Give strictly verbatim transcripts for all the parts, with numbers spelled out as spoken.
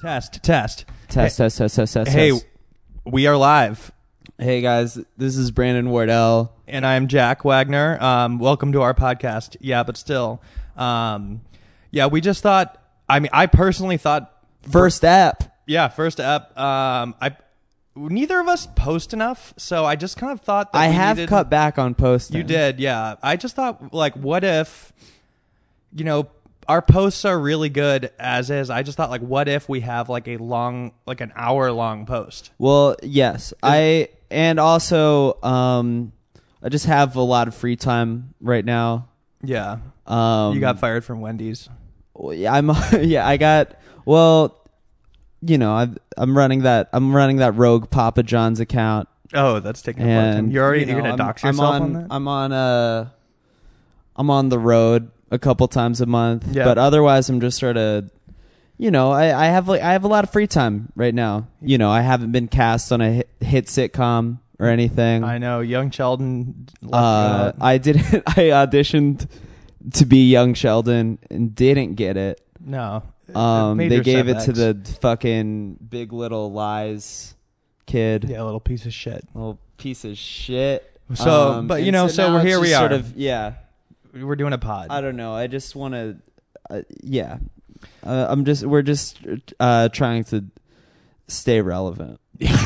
Test, test. Test, hey, test, test, test, test. Hey, test. we are live. Hey, guys. This is Brandon Wardell. And I'm Jack Wagner. Um, welcome to our podcast. Yeah, but still. Um, yeah, we just thought, I mean, I personally thought. First app. Yeah, first app. Um, I Neither of us post enough, so I just kind of thought that I we have needed, cut back on posting. You did, yeah. I just thought, like, what if, you know, our posts are really good as is. I just thought, like, what if we have like a long, like an hour long post? Well, yes. Is, I and also um, I just have a lot of free time right now. Yeah. Um, you got fired from Wendy's. I'm yeah. I got well. You know, I've, I'm running that. I'm running that rogue Papa John's account. Oh, that's taking a lot of time. You're already you know, you're gonna I'm, dox I'm yourself on, on that. I'm on. Uh, I'm on the road a couple times a month, yeah. but otherwise I'm just sort of, you know, I, I have like I have a lot of free time right now. You know, I haven't been cast on a hit, hit sitcom or anything. I know, Young Sheldon. Uh, I didn't. I auditioned to be Young Sheldon and didn't get it. No. Um, they gave setbacks. it to the fucking Big Little Lies kid. Yeah, a little piece of shit. Little piece of shit. So, um, but you know, so, so we're here. just We are. Sort of, yeah. We're doing a pod. I don't know. I just want to. Uh, yeah. Uh, I'm just. We're just uh, trying to stay relevant.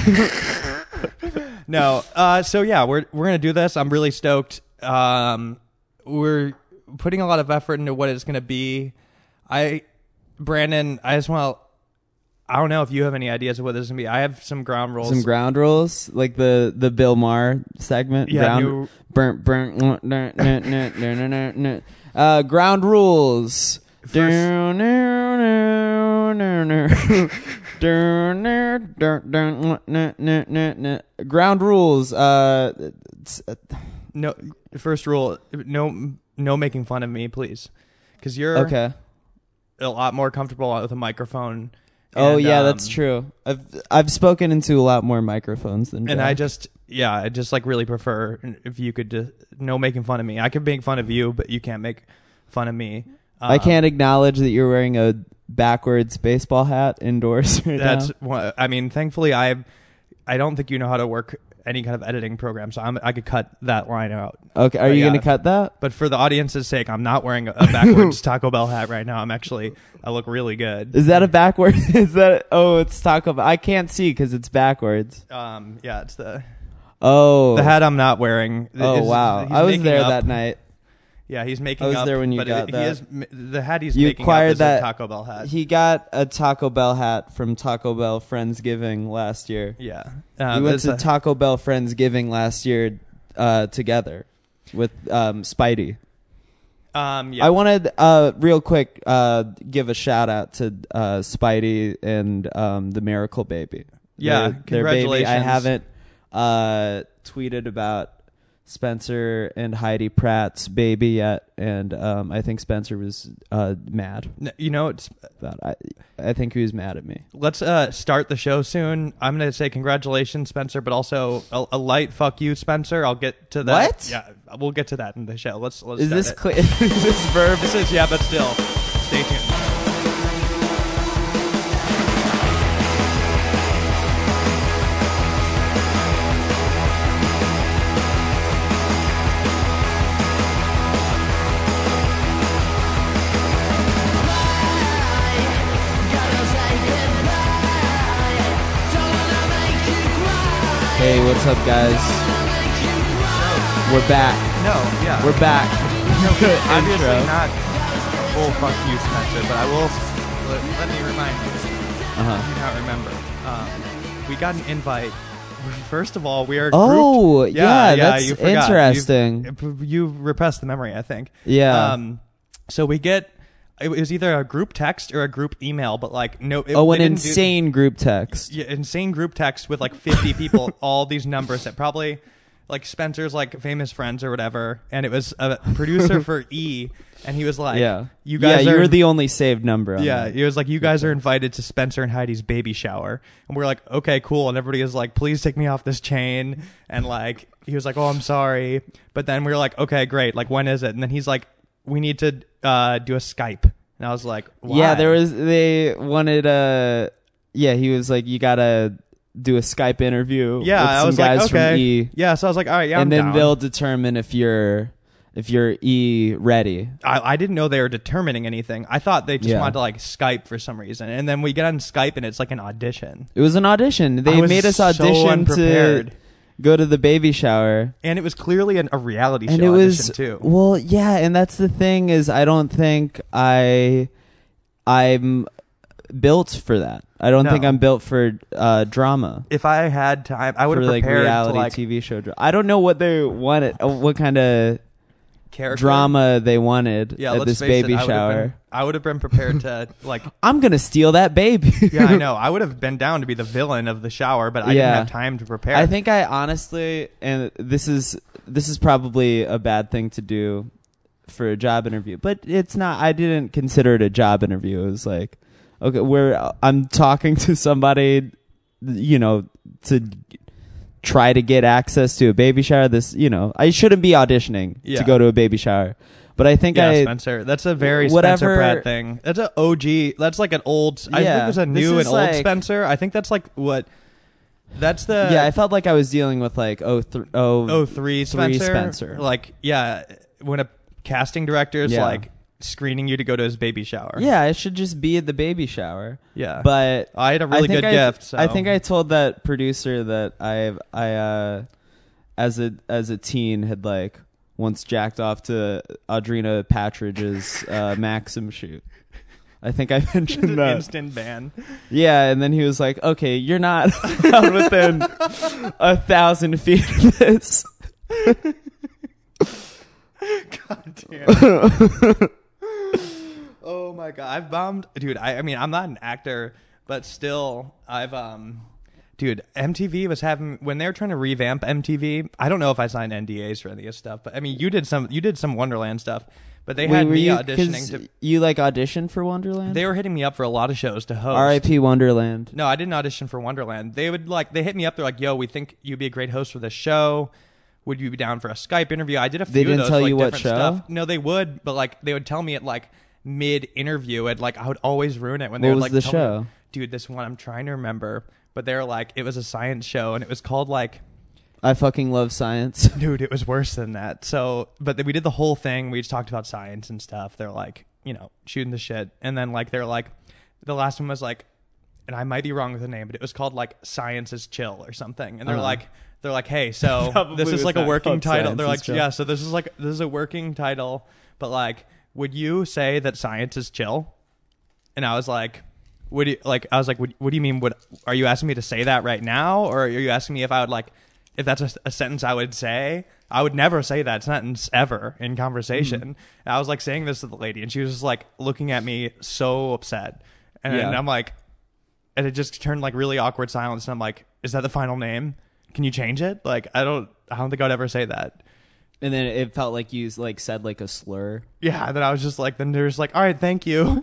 No. Uh, so yeah, we're we're gonna do this. I'm really stoked. Um, we're putting a lot of effort into what it's gonna be. I, Brandon, I just want to. I don't know if you have any ideas of what this is gonna be. I have some ground rules. Some ground rules, like the the Bill Maher segment. Yeah. Ground, New, burnt, burnt. uh, ground rules. First, ground rules. Uh, no. First rule: no, no making fun of me, please, because you're okay. a lot more comfortable with a microphone. Oh and, yeah, um, that's true. I've I've spoken into a lot more microphones than Jack. And I just yeah, I just like really prefer if you could just no making fun of me. I could make fun of you, but you can't make fun of me. Um, I can't acknowledge that you're wearing a backwards baseball hat indoors right That's now. one, I mean, thankfully I I don't think you know how to work any kind of editing program, so I'm, I could cut that line out. Okay, are but you yeah. going to cut that? But for the audience's sake, I'm not wearing a, a backwards Taco Bell hat right now. I'm actually I look really good. Is that a backwards? Is that oh, it's Taco Bell. I can't see because it's backwards. Um, yeah, it's the Oh, the hat I'm not wearing. Oh is, wow, he's I was making there up. that night. Yeah, he's making I was up. there when you but got it, that. He is, the hat he's You making up acquired is that- a Taco Bell hat. He got a Taco Bell hat from Taco Bell Friendsgiving last year. Yeah, uh, we went it's to a- Taco Bell Friendsgiving last year uh, together with um, Spidey. Um, yeah. I wanted uh, real quick uh, give a shout out to uh, Spidey and um, the Miracle Baby. Yeah, their, their baby. I congratulations. haven't uh, tweeted about Spencer and Heidi Pratt's baby yet, and um, I think Spencer was uh, mad. N- You know, it's, About I I think he was mad at me. let's uh, start the show soon. I'm going to say congratulations, Spencer, but also a, a light fuck you, Spencer. I'll get to that. What? Yeah, we'll get to that in the show. Let's let's. Is start this it. clear? Is this verb? This is yeah, but still, stay tuned. Hey, what's up, guys? We're back. No, yeah, We're back. no, obviously Intro. not full fuck you, Spencer, but I will. Let, let me remind you. Uh-huh. You not remember. Um, we got an invite. First of all, we are. Oh, grouped. yeah, that's you forgot. interesting. You've, you've repressed the memory, I think. Yeah. Um, so we get. It was either a group text or a group email, but like no. It, oh, an they didn't do- insane group text. yeah, insane group text with like fifty people, all these numbers that probably like Spencer's like famous friends or whatever, and it was a producer for E, and he was like, yeah. you guys yeah, are." you're the only saved number. On Yeah, that. he was like, you guys are invited to Spencer and Heidi's baby shower. And we're like, okay, cool. And everybody is like, please take me off this chain. And like, he was like, oh, I'm sorry. But then we were like, okay, great. Like, when is it? And then he's like, we need to uh, do a Skype. And I was like, why? Yeah, there was. They wanted a yeah, he was like, you gotta do a Skype interview. Yeah, with I some was guys like, okay. from E, Yeah, so I was like, all right, yeah, and I'm then down. they'll determine if you're if you're E ready. I, I didn't know they were determining anything. I thought they just Yeah. wanted to like Skype for some reason, and then we get on Skype and it's like an audition. It was an audition. They I was made us so audition to unprepared. go to the baby shower. And it was clearly an, a reality And show it audition was too. well, yeah, and that's the thing is I don't think I I'm built for that. I don't No. think I'm built for uh, drama. If I had time, I would For have like prepared reality to like T V show. Dra- I don't know what they wanted. uh, What kind of character drama they wanted Yeah, at let's this face baby it, I would've shower. Been, I would have been prepared to like. I'm gonna steal that baby. Yeah, I know. I would have been down to be the villain of the shower, but I Yeah. didn't have time to prepare. I think I honestly, and this is this is probably a bad thing to do for a job interview, but it's not. I didn't consider it a job interview. It was like, okay, where I'm talking to somebody, you know, to try to get access to a baby shower. This, you know, I shouldn't be auditioning Yeah. to go to a baby shower, but I think yeah, I. Spencer. That's a very whatever- Spencer Pratt thing. That's an O G. That's like an old. I Yeah, think there's a this new is and old like- Spencer. I think that's like what. That's the yeah, I felt like I was dealing with like oh th- oh oh three Spencer. Spencer. Like yeah, when a casting director is Yeah. like screening you to go to his baby shower. yeah, I should just be at the baby shower. yeah. But I had a really I think good I, gift. So. I think I told that producer that I I uh, as a as a teen had like once jacked off to Audrina Patridge's uh, Maxim shoot. I think I mentioned that. Instant ban. Yeah, and then he was like, "Okay, you're not allowed within a thousand feet of this." God damn. Oh my god, I've bombed, dude. I, I mean, I'm not an actor, but still, I've um, dude. M T V was having when they were trying to revamp M T V. I don't know if I signed N D As for any of this stuff, but I mean, you did some, you did some Wonderland stuff, but they had Wait, were me you, auditioning 'cause to. you like auditioned for Wonderland? They were hitting me up for a lot of shows to host. R I P Wonderland. No, I didn't audition for Wonderland. They would like they hit me up. They're like, "Yo, we think you'd be a great host for this show. Would you be down for a Skype interview?" I did a few They of didn't those, tell like, you what different show? Stuff. No, they would, but like they would tell me at like mid interview, and like I would always ruin it when they What would was like the tell show? Me, dude, this one I'm trying to remember, but they're like it was a science show, and it was called like. I fucking love science. Dude, it was worse than that. So, but then we did the whole thing. We just talked about science and stuff. They're like, you know, shooting the shit. And then like, they're like, the last one was like, and I might be wrong with the name, but it was called like Science is Chill or something. And they're Uh-huh. like, they're like, hey, so Probably this is was like a not working called title. Science They're is like, Chill. yeah, so this is like, this is a working title, but like, would you say that science is chill? And I was like, would you like, I was like, what, what do you mean? Would, are you asking me to say that right now? Or are you asking me if I would like, if that's a, a sentence I would say? I would never say that sentence ever in conversation. Mm-hmm. And I was like saying this to the lady, and she was just like looking at me so upset. And Yeah. I'm like, and it just turned like really awkward silence. And I'm like, is that the final name? Can you change it? Like, I don't, I don't think I'd ever say that. And then it felt like you like said like a slur. Yeah. And then I was just like, then they're just like, all right, thank you.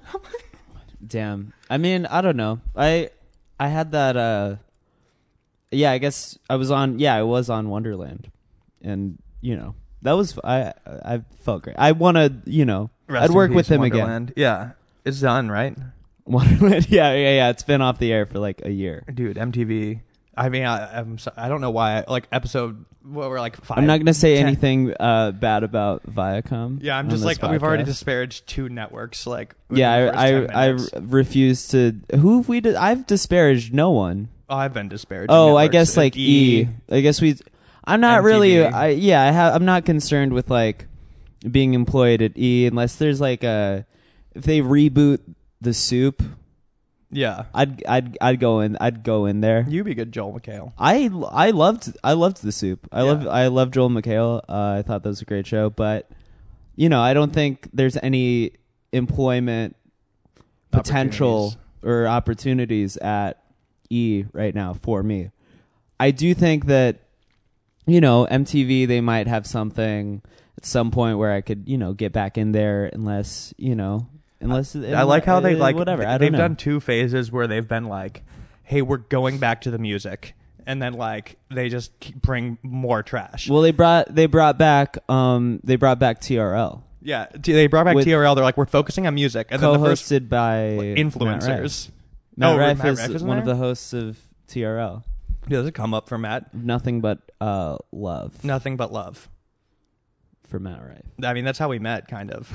Damn. I mean, I don't know. I I had that uh yeah, I guess I was on yeah, I was on Wonderland. And, you know, that was I I felt great. I want to, you know, Rest I'd in work peace, with him Wonderland. Yeah. It's done, right? again. Wonderland. Yeah, yeah, yeah, it's been off the air for like a year. Dude, M T V. I mean, I, I'm so, I don't know why. Like episode, what we're like five. I'm not going to say ten. anything uh bad about Viacom. Yeah, I'm on just this like we've already podcast. disparaged two networks. Like within Yeah, the first I ten I, I minutes. refuse to who have we di- I've disparaged no one. Oh, I've been disparaged. Oh, I guess like E. I guess we. I'm not M T V. really. I yeah. I have. I'm not concerned with like being employed at E unless there's like a if they reboot the Soup. Yeah, I'd I'd I'd go in. I'd go in there. you be good, Joel McHale. I I loved I loved the Soup. I Yeah. love I love Joel McHale. Uh, I thought that was a great show, but you know I don't think there's any employment potential or opportunities at E right now for me. I do think that, you know, M T V, they might have something at some point where I could, you know, get back in there unless, you know, unless I like how they uh, like whatever. I don't they've know. done two phases where they've been like, "Hey, we're going back to the music," and then like they just keep- bring more trash. Well, they brought they brought back um they brought back T R L, yeah, t- they brought back With- T R L. They're like, "We're focusing on music," and then the first co-hosted by influencers. Matt Oh, Rife Matt is Rife isn't one of there? the hosts of T R L. Does it come up for Matt? Nothing but uh, love Nothing but love. for Matt Rife. I mean, that's how we met, kind of.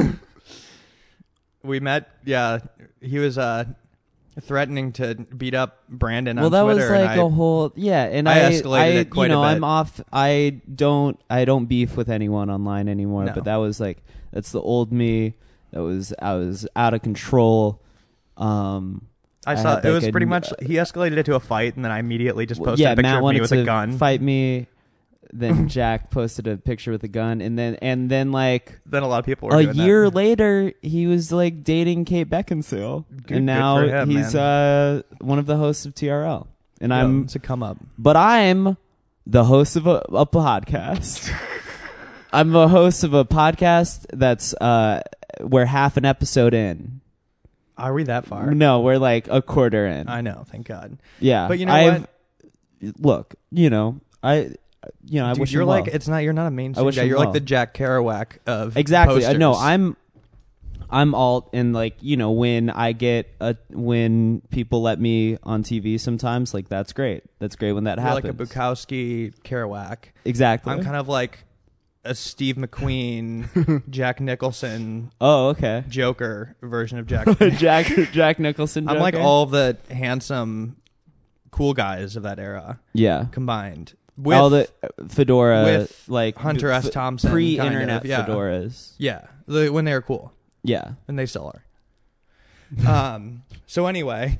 We met, yeah. He was uh, threatening to beat up Brandon Well, on that Twitter. was like and I, a whole yeah, and I I, escalated I, it quite you know, a bit. I'm off. I don't, I don't beef with anyone online anymore. No. But that was like, that's the old me. That was, I was out of control. Um, I I saw had, it like, was a- pretty much. He escalated it to a fight, and then I immediately just well, posted yeah, a picture Matt of wanted me with to a gun. fight me. Then Jack posted a picture with a gun, and then and then like Then a lot of people were a doing year that. later, he was like dating Kate Beckinsale, Good- and good now for him, he's uh, one of the hosts of T R L. And Yo, I'm, it's a come up. but I'm the host of a, a podcast. I'm a host of a podcast that's uh, we're half an episode in. Are we that far? No, we're like a quarter in. I know. Thank God. yeah, But you know I've, what? Look, you know, I, you know, I Dude, wish you're him like well. it's not. You're not a mainstream wish guy. him You're well. like the Jack Kerouac of Exactly. I know. posters. I'm I'm alt, and like, you know, when I get a when people let me on T V sometimes, like that's great. That's great when that You're happens. like a Bukowski Kerouac. Exactly. I'm kind of like a Steve McQueen, Jack Nicholson, Oh, okay. Joker version of Jack. Jack Jack Nicholson. I'm like Joker? all of the handsome, cool guys of that era yeah. combined. With, all the uh, fedora, with like Hunter S. f- Thompson, pre-internet kind of, yeah. fedoras. yeah, the, when they were cool, Yeah. and they still are. um. So anyway,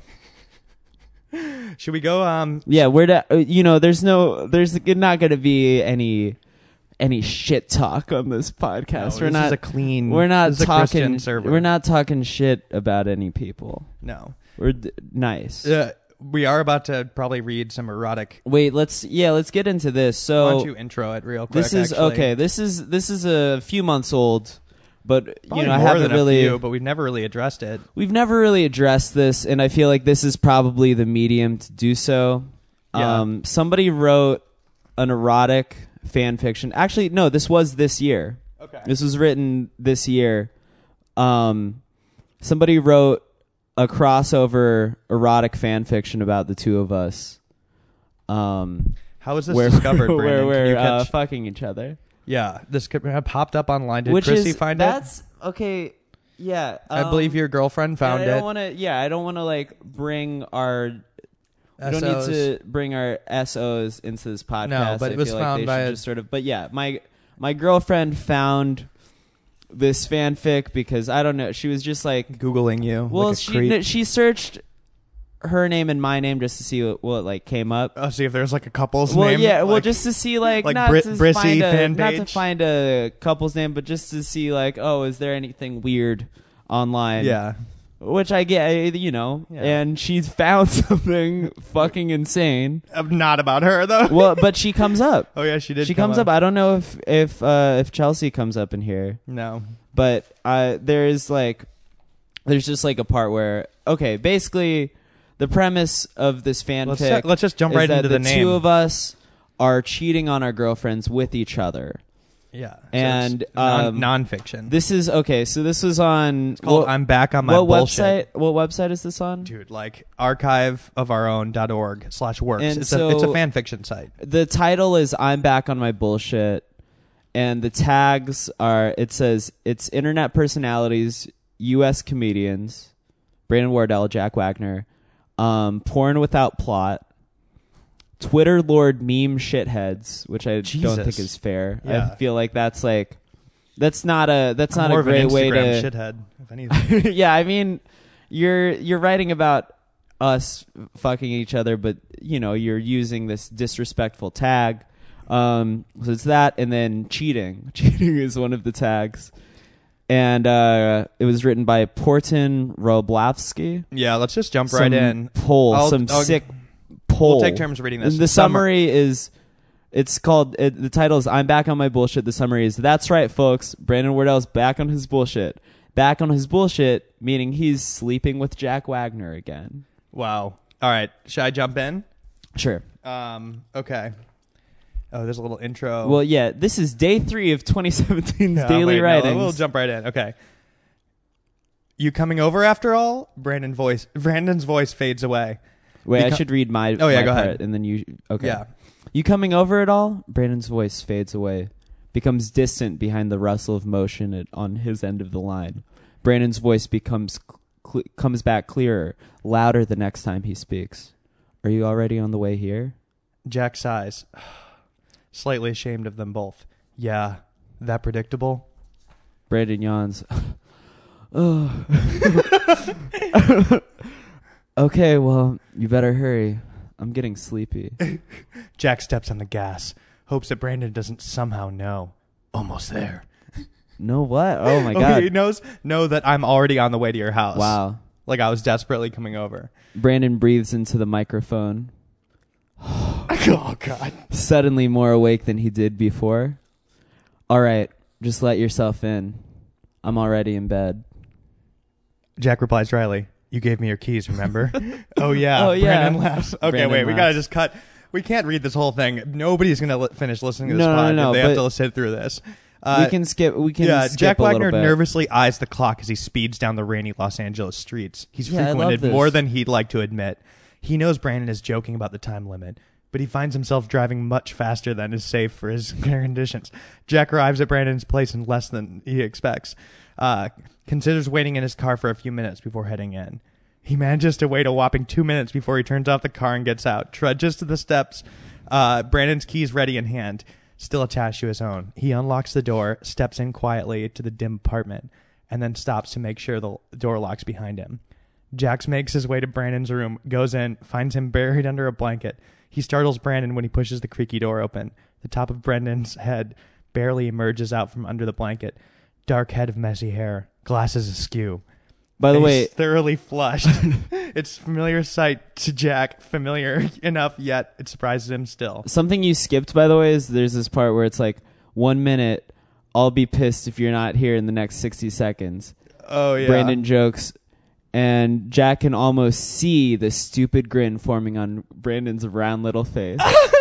should we go? Um. Yeah. We're da- uh, you know, there's no, there's not going to be any any shit talk on this podcast. no, we're this not is a clean. We're not this is a talking. Christian server. We're not talking shit about any people. No. We're d- nice. Uh, we are about to probably read some erotic. Wait, let's yeah, let's get into this. Why So don't you intro it real quick? this is actually? okay. This is this is a few months old, but Probably you know, I more haven't than really. a few, but we've never really addressed it. We've never really addressed this, and I feel like this is probably the medium to do so. Yeah. Um, somebody wrote an erotic fan fiction. Actually, no, this was this year. Okay. This was written this year. Um, somebody wrote a crossover erotic fan fiction about the two of us. Um, How was this where discovered, where Brandon? Can we're you uh, catch- fucking each other. yeah, this could have popped up online. Did Which Chrissy is find it? that's okay. Yeah, I um, believe your girlfriend found and I it. don't want to. Yeah, I don't want to like bring our. We don't S Os. need to bring our S Os into this podcast. No, but I it was feel found like they by should a- just sort of. But yeah, my my girlfriend found this fanfic because I don't know. She was just like, Googling you. well, like a she creep. kn- she searched her name and my name just to see what, what like came up. Oh, see if there's like a couple's Well, name. yeah, well, like- just to see like, like not Brit- to Brissy find a fan not to page? find a couple's name, but just to see like, oh, is there anything weird online? yeah. Which I get, you know, Yeah. and she's found something fucking insane. Uh, Not about her though. Well, but she comes up. oh yeah, she did. She come comes up. I don't know if if uh, if Chelsea comes up in here, No. but uh, there is like, there's just like a part where okay, basically, the premise of this fanfic. Let's, check- let's just jump is right that into the the name. two of us are cheating on our girlfriends with each other. yeah. So and, it's non- um, nonfiction. This is okay. So this was on It's called what, I'm back on my what bullshit. website? What website is this on? Dude, like archive of our own dot org slash works. And It's so- a it's a fan fiction site. The title is I'm back on my bullshit, and the tags are it says it's internet personalities, U S comedians, Brandon Wardell, Jack Wagner, um, porn without plot, Twitter Lord meme shitheads, which I don't Jesus. think is fair. Yeah. I feel like that's like that's not a that's I'm not more a of an great way Instagram to shithead, if anything. yeah, I mean, you're you're writing about us fucking each other, but you know you're using this disrespectful tag. Um, so it's that, and then cheating. Cheating is one of the tags, and uh, it was written by Porton Roblavsky. Yeah, let's just jump Some right in. Poll, I'll- some I'll- sick poll. We'll take turns reading this. And the Summer- summary is. It's called, it, the title is I'm Back on My Bullshit. The summary is, that's right, folks. Brandon Wardell's back on his bullshit. Back on his bullshit, meaning he's sleeping with Jack Wagner again. Wow. All right. Should I jump in? Sure. Um, okay. Oh, there's a little intro. Well, yeah, this is day three of twenty seventeen's Yeah, daily wait, no, writings. we'll jump right in. Okay. You coming over after all? Brandon voice. Brandon's voice fades away. Wait, Beco- I should read my. Oh yeah, my go part, ahead. And then you. Okay. Yeah. You coming over at all? Brandon's voice fades away, becomes distant behind the rustle of motion at, on his end of the line. Brandon's voice becomes cl- comes back clearer, louder the next time he speaks. Are you already on the way here? Jack sighs, slightly ashamed of them both. Yeah, that predictable? Brandon yawns. Oh. Okay, well, you better hurry. I'm getting sleepy. Jack steps on the gas, hopes that Brandon doesn't somehow know. Almost there. No what? Oh my Oh, god. he knows know that I'm already on the way to your house. Wow. Like I was desperately coming over. Brandon breathes into the microphone. Oh god. Suddenly more awake than he did before. All right, just let yourself in. I'm already in bed. Jack replies dryly, you gave me your keys, remember? Oh yeah. Oh, yeah. Brandon laughs. Okay, Brandon wait, we laughs. gotta just cut. We can't read this whole thing. Nobody's gonna li- finish listening to this No, no, pod. no, they but- have to sit through this. Uh, we can skip. We can. yeah, skip Jack a little Wagner bit. nervously eyes the clock as he speeds down the rainy Los Angeles streets. He's Yeah, I love frequented this. more than he'd like to admit. He knows Brandon is joking about the time limit, but he finds himself driving much faster than is safe for his conditions. Jack arrives at Brandon's place in less than he expects. Uh, considers waiting in his car for a few minutes before heading in. He manages to wait a whopping two minutes before he turns off the car and gets out, trudges to the steps, uh, Brandon's keys ready in hand, still attached to his own. He unlocks the door, steps in quietly to the dim apartment, and then stops to make sure the door locks behind him. Jax makes his way to Brandon's room, goes in, finds him buried under a blanket. He startles Brandon when he pushes the creaky door open. The top of Brandon's head barely emerges out from under the blanket. Dark head of messy hair, glasses askew. By the Face way, thoroughly flushed. It's a familiar sight to Jack, familiar enough, yet it surprises him still. something you skipped, by the way, is there's this part where it's like one minute. I'll be pissed if you're not here in the next sixty seconds. Oh, yeah. Brandon jokes, and Jack can almost see the stupid grin forming on Brandon's round little face.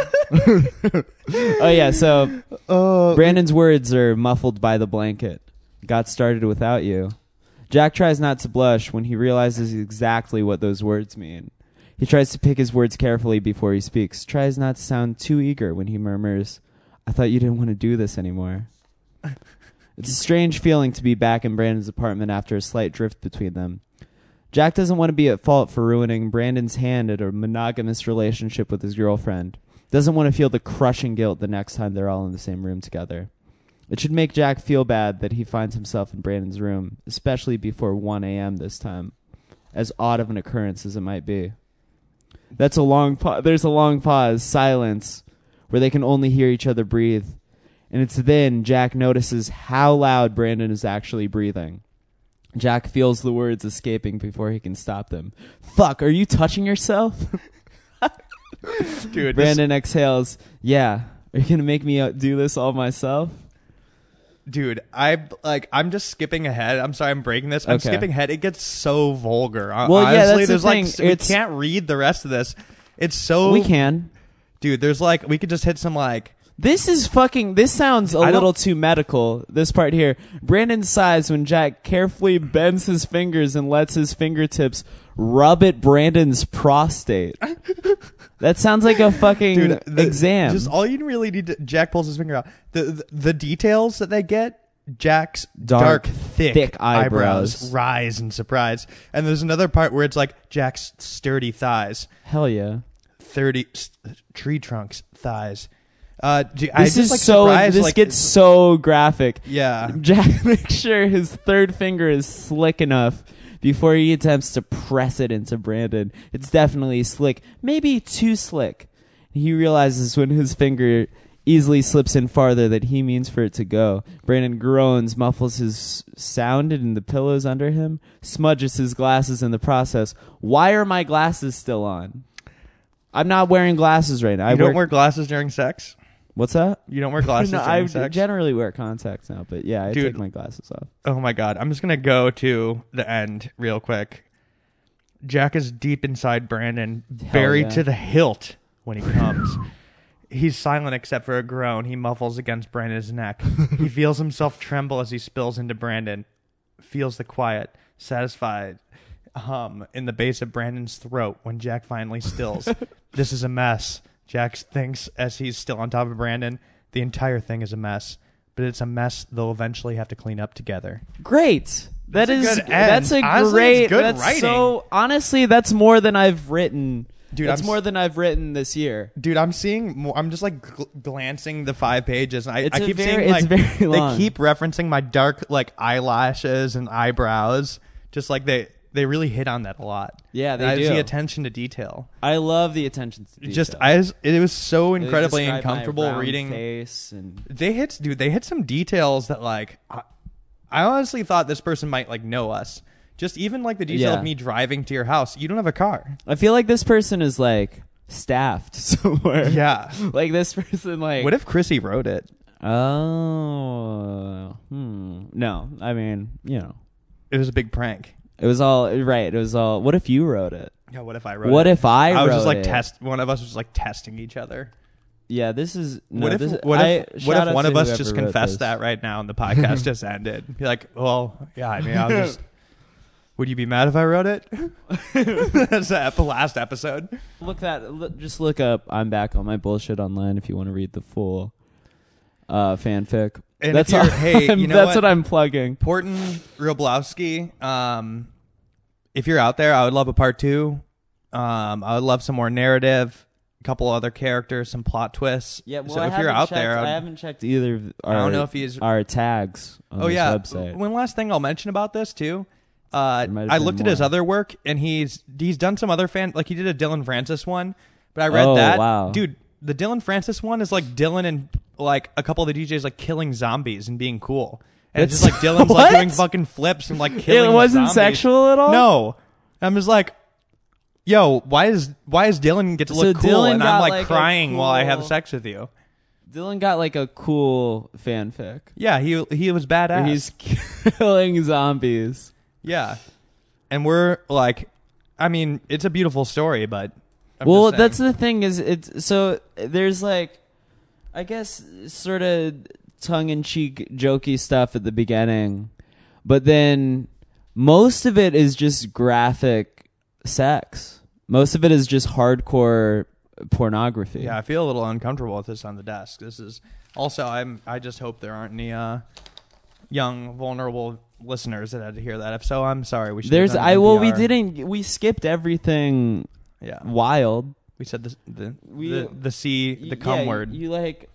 Oh yeah, so Oh, Brandon's words are muffled by the blanket. Got started without you. Jack tries not to blush when he realizes exactly what those words mean. He tries to pick his words carefully before he speaks, tries not to sound too eager when he murmurs, I thought you didn't want to do this anymore. It's a strange feeling to be back in Brandon's apartment after a slight drift between them. Jack doesn't want to be at fault for ruining Brandon's hand at a monogamous relationship with his girlfriend. Doesn't want to feel the crushing guilt the next time they're all in the same room together. It should make Jack feel bad that he finds himself in Brandon's room, especially before one a.m. this time, as odd of an occurrence as it might be. That's a long pa- There's a long pause, silence, where they can only hear each other breathe. And it's then Jack notices how loud Brandon is actually breathing. Jack feels the words escaping before he can stop them. Fuck, are you touching yourself? dude. Brandon exhales. Yeah. Are you going to make me uh, do this all myself? This, dude, I like. I'm just skipping ahead. I'm sorry, I'm breaking this. I'm Okay. skipping ahead. It gets so vulgar. Hon- Well, yeah, Honestly, that's the there's thing. like s- we It's- can't read the rest of this. It's so We can. dude. There's like we could just hit some like. This is fucking... This sounds a I don't- little too medical, this part here. Brandon sighs when Jack carefully bends his fingers and lets his fingertips rub at Brandon's prostate. That sounds like a fucking Dude, the, exam. Just all you really need to Jack pulls his finger out. The the, the details that they get. Jack's Dark, dark, thick, thick eyebrows. rise in surprise. And there's another part where it's like Jack's sturdy thighs, Hell yeah. thirty s- tree trunks thighs. Uh, do, I This just, is like, so... surprised, This like, gets so graphic. yeah. Jack makes sure his third finger is slick enough before he attempts to press it into Brandon. It's definitely slick, maybe too slick. He realizes when his finger easily slips in farther that he means for it to go. Brandon groans, muffles his sound in the pillows under him, smudges his glasses in the process. Why are my glasses still on? I'm not wearing glasses right now. You I don't wear, wear glasses during sex. What's that? You don't wear glasses No, during I sex. generally wear contacts now, but yeah, I Dude. take my glasses off. Oh my god. I'm just gonna go to the end real quick. Jack is deep inside Brandon, Hell buried yeah. to the hilt when he comes. He's silent except for a groan he muffles against Brandon's neck. He feels himself tremble as he spills into Brandon. Feels the quiet, satisfied hum in the base of Brandon's throat when Jack finally stills. This is a mess. Jack thinks as he's still on top of Brandon. The entire thing is a mess, but it's a mess they'll eventually have to clean up together. Great. That That's a is good end. that's a Honestly, great it's good that's writing. So honestly, that's more than I've written. Dude, that's I'm more s- than I've written this year. Dude, I'm seeing more. I'm just like gl- glancing the five pages, and I, It's I a keep very- seeing it's like very long. they keep referencing my dark like eyelashes and eyebrows. Just like they they really hit on that a lot. Yeah, And they I, do. The attention to detail. I love the attention to detail. Just I was, it was so They incredibly describe my uncomfortable round reading. face and They hit, dude. They hit some details that like I, I honestly thought this person might like know us. Just even like the detail Yeah. of me driving to your house. You don't have a car. I feel like this person is like staffed somewhere. Yeah. Like this person like What if Chrissy wrote it? Oh. Hmm. No. I mean, you know. It was a big prank. It was all right. It was all what if you wrote it? Yeah. What if I wrote What it? if I, I was wrote just like it? test. One of us was like testing each other. Yeah, this is no, what if this is, what I, if what shout if out one to of us whoever just wrote confessed this. that right now and the podcast just ended? Be like, well, yeah. I mean, I'll just. Would you be mad if I wrote it? That's the ep- last episode. Look that look, just look up I'm back on my bullshit online if you want to read the full uh fanfic. And That's if you're, all, hey, I'm- you know that's what? what I'm plugging. Porton Roblowski, um, if you're out there, I would love a part two. Um, I would love some more narrative, a couple other characters, some plot twists. Yeah, well, so I if you're haven't out checked, there, I I'd- haven't checked either of our, I don't know if he's. our tags on Oh this yeah. website. One last thing I'll mention about this too. Uh, There might have I been looked at his more. other work, and he's he's done some other fan like he did a Dylan Francis one, but I read Oh, that. wow. Dude, the Dylan Francis one is like Dylan and like a couple of the D Js like killing zombies and being cool, and it's It's- just like Dylan's What? like doing fucking flips and like killing. It wasn't zombies. sexual at all? No, I'm just like, yo, why is why is Dylan get to So look cool Dylan and got, I'm like, like, a crying while I have cool- sex with you? Dylan got like a cool fanfic. Yeah, he he was Where badass. he's killing zombies. Yeah. And we're like, I mean, it's a beautiful story, but I'm well, just that's saying. the thing is it's so there's like, I guess sort of tongue-in-cheek jokey stuff at the beginning, but then most of it is just graphic sex. Most of it is just hardcore pornography. Yeah, I feel a little uncomfortable with this on the desk. This is also I'm I just hope there aren't any uh, young vulnerable listeners that had to hear that. If so, I'm sorry. We should. There's have done I well we N P R. didn't we skipped everything Yeah, wild. we said the the We- the, the C the cum Yeah, word. You like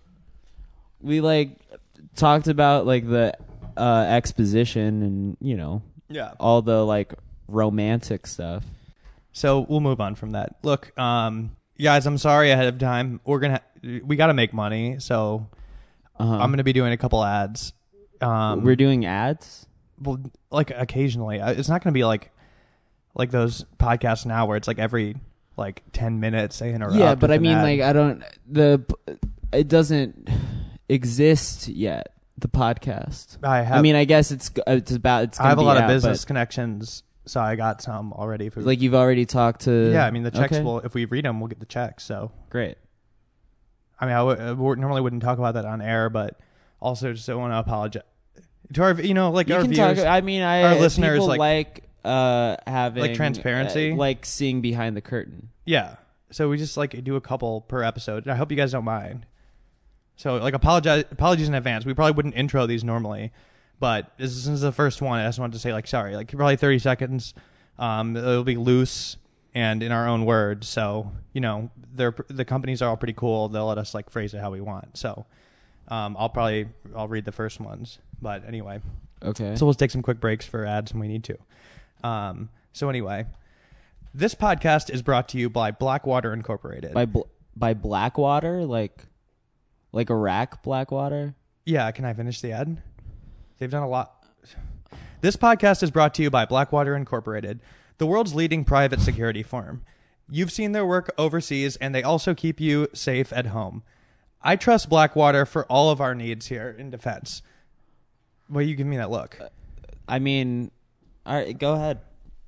we like talked about like the uh exposition and you know yeah. all the like romantic stuff. So we'll move on from that. Look, um, guys, I'm sorry ahead of time. We're gonna we got to make money, so Uh-huh. I'm gonna be doing a couple ads. Um, We're doing ads. well, like occasionally. I- It's not gonna be like like those podcasts now where it's like every like ten minutes they interrupt. Yeah, but with I an mean, ad. like, I don't. The it doesn't exist yet. The podcast. I have. I mean, I guess it's it's about. It's. I have a gonna lot be of out, business but, connections, so I got some already. For like you've already talked to. yeah, I mean the checks Okay. will if we read them, we'll get the checks. So Great. I mean, I w- I w- normally wouldn't talk about that on air, but also just want to apologize to our, you know, like You our can viewers. talk. I mean, I our listeners, people like- like, uh having Like transparency? uh, like seeing behind the curtain. Yeah. So we just like do a couple per episode. I hope you guys don't mind. So like apologize apologies in advance. We probably wouldn't intro these normally, but this is, this is the first one. I just wanted to say like sorry. Like probably thirty seconds. Um, it'll be loose and in our own words. So you know, they're the companies are all pretty cool. They'll let us like phrase it how we want. So um, I'll probably I'll read the first ones. But anyway, Okay. so we'll take some quick breaks for ads when we need to. Um, so anyway. This podcast is brought to you by Blackwater Incorporated. by bl- by Blackwater, like like Iraq Blackwater. yeah, can I finish the ad? They've done a lot. This podcast is brought to you by Blackwater Incorporated, the world's leading private security firm. You've seen their work overseas, and they also keep you safe at home. I trust Blackwater for all of our needs here in defense. Well, you give me that look. I mean, all right, go ahead.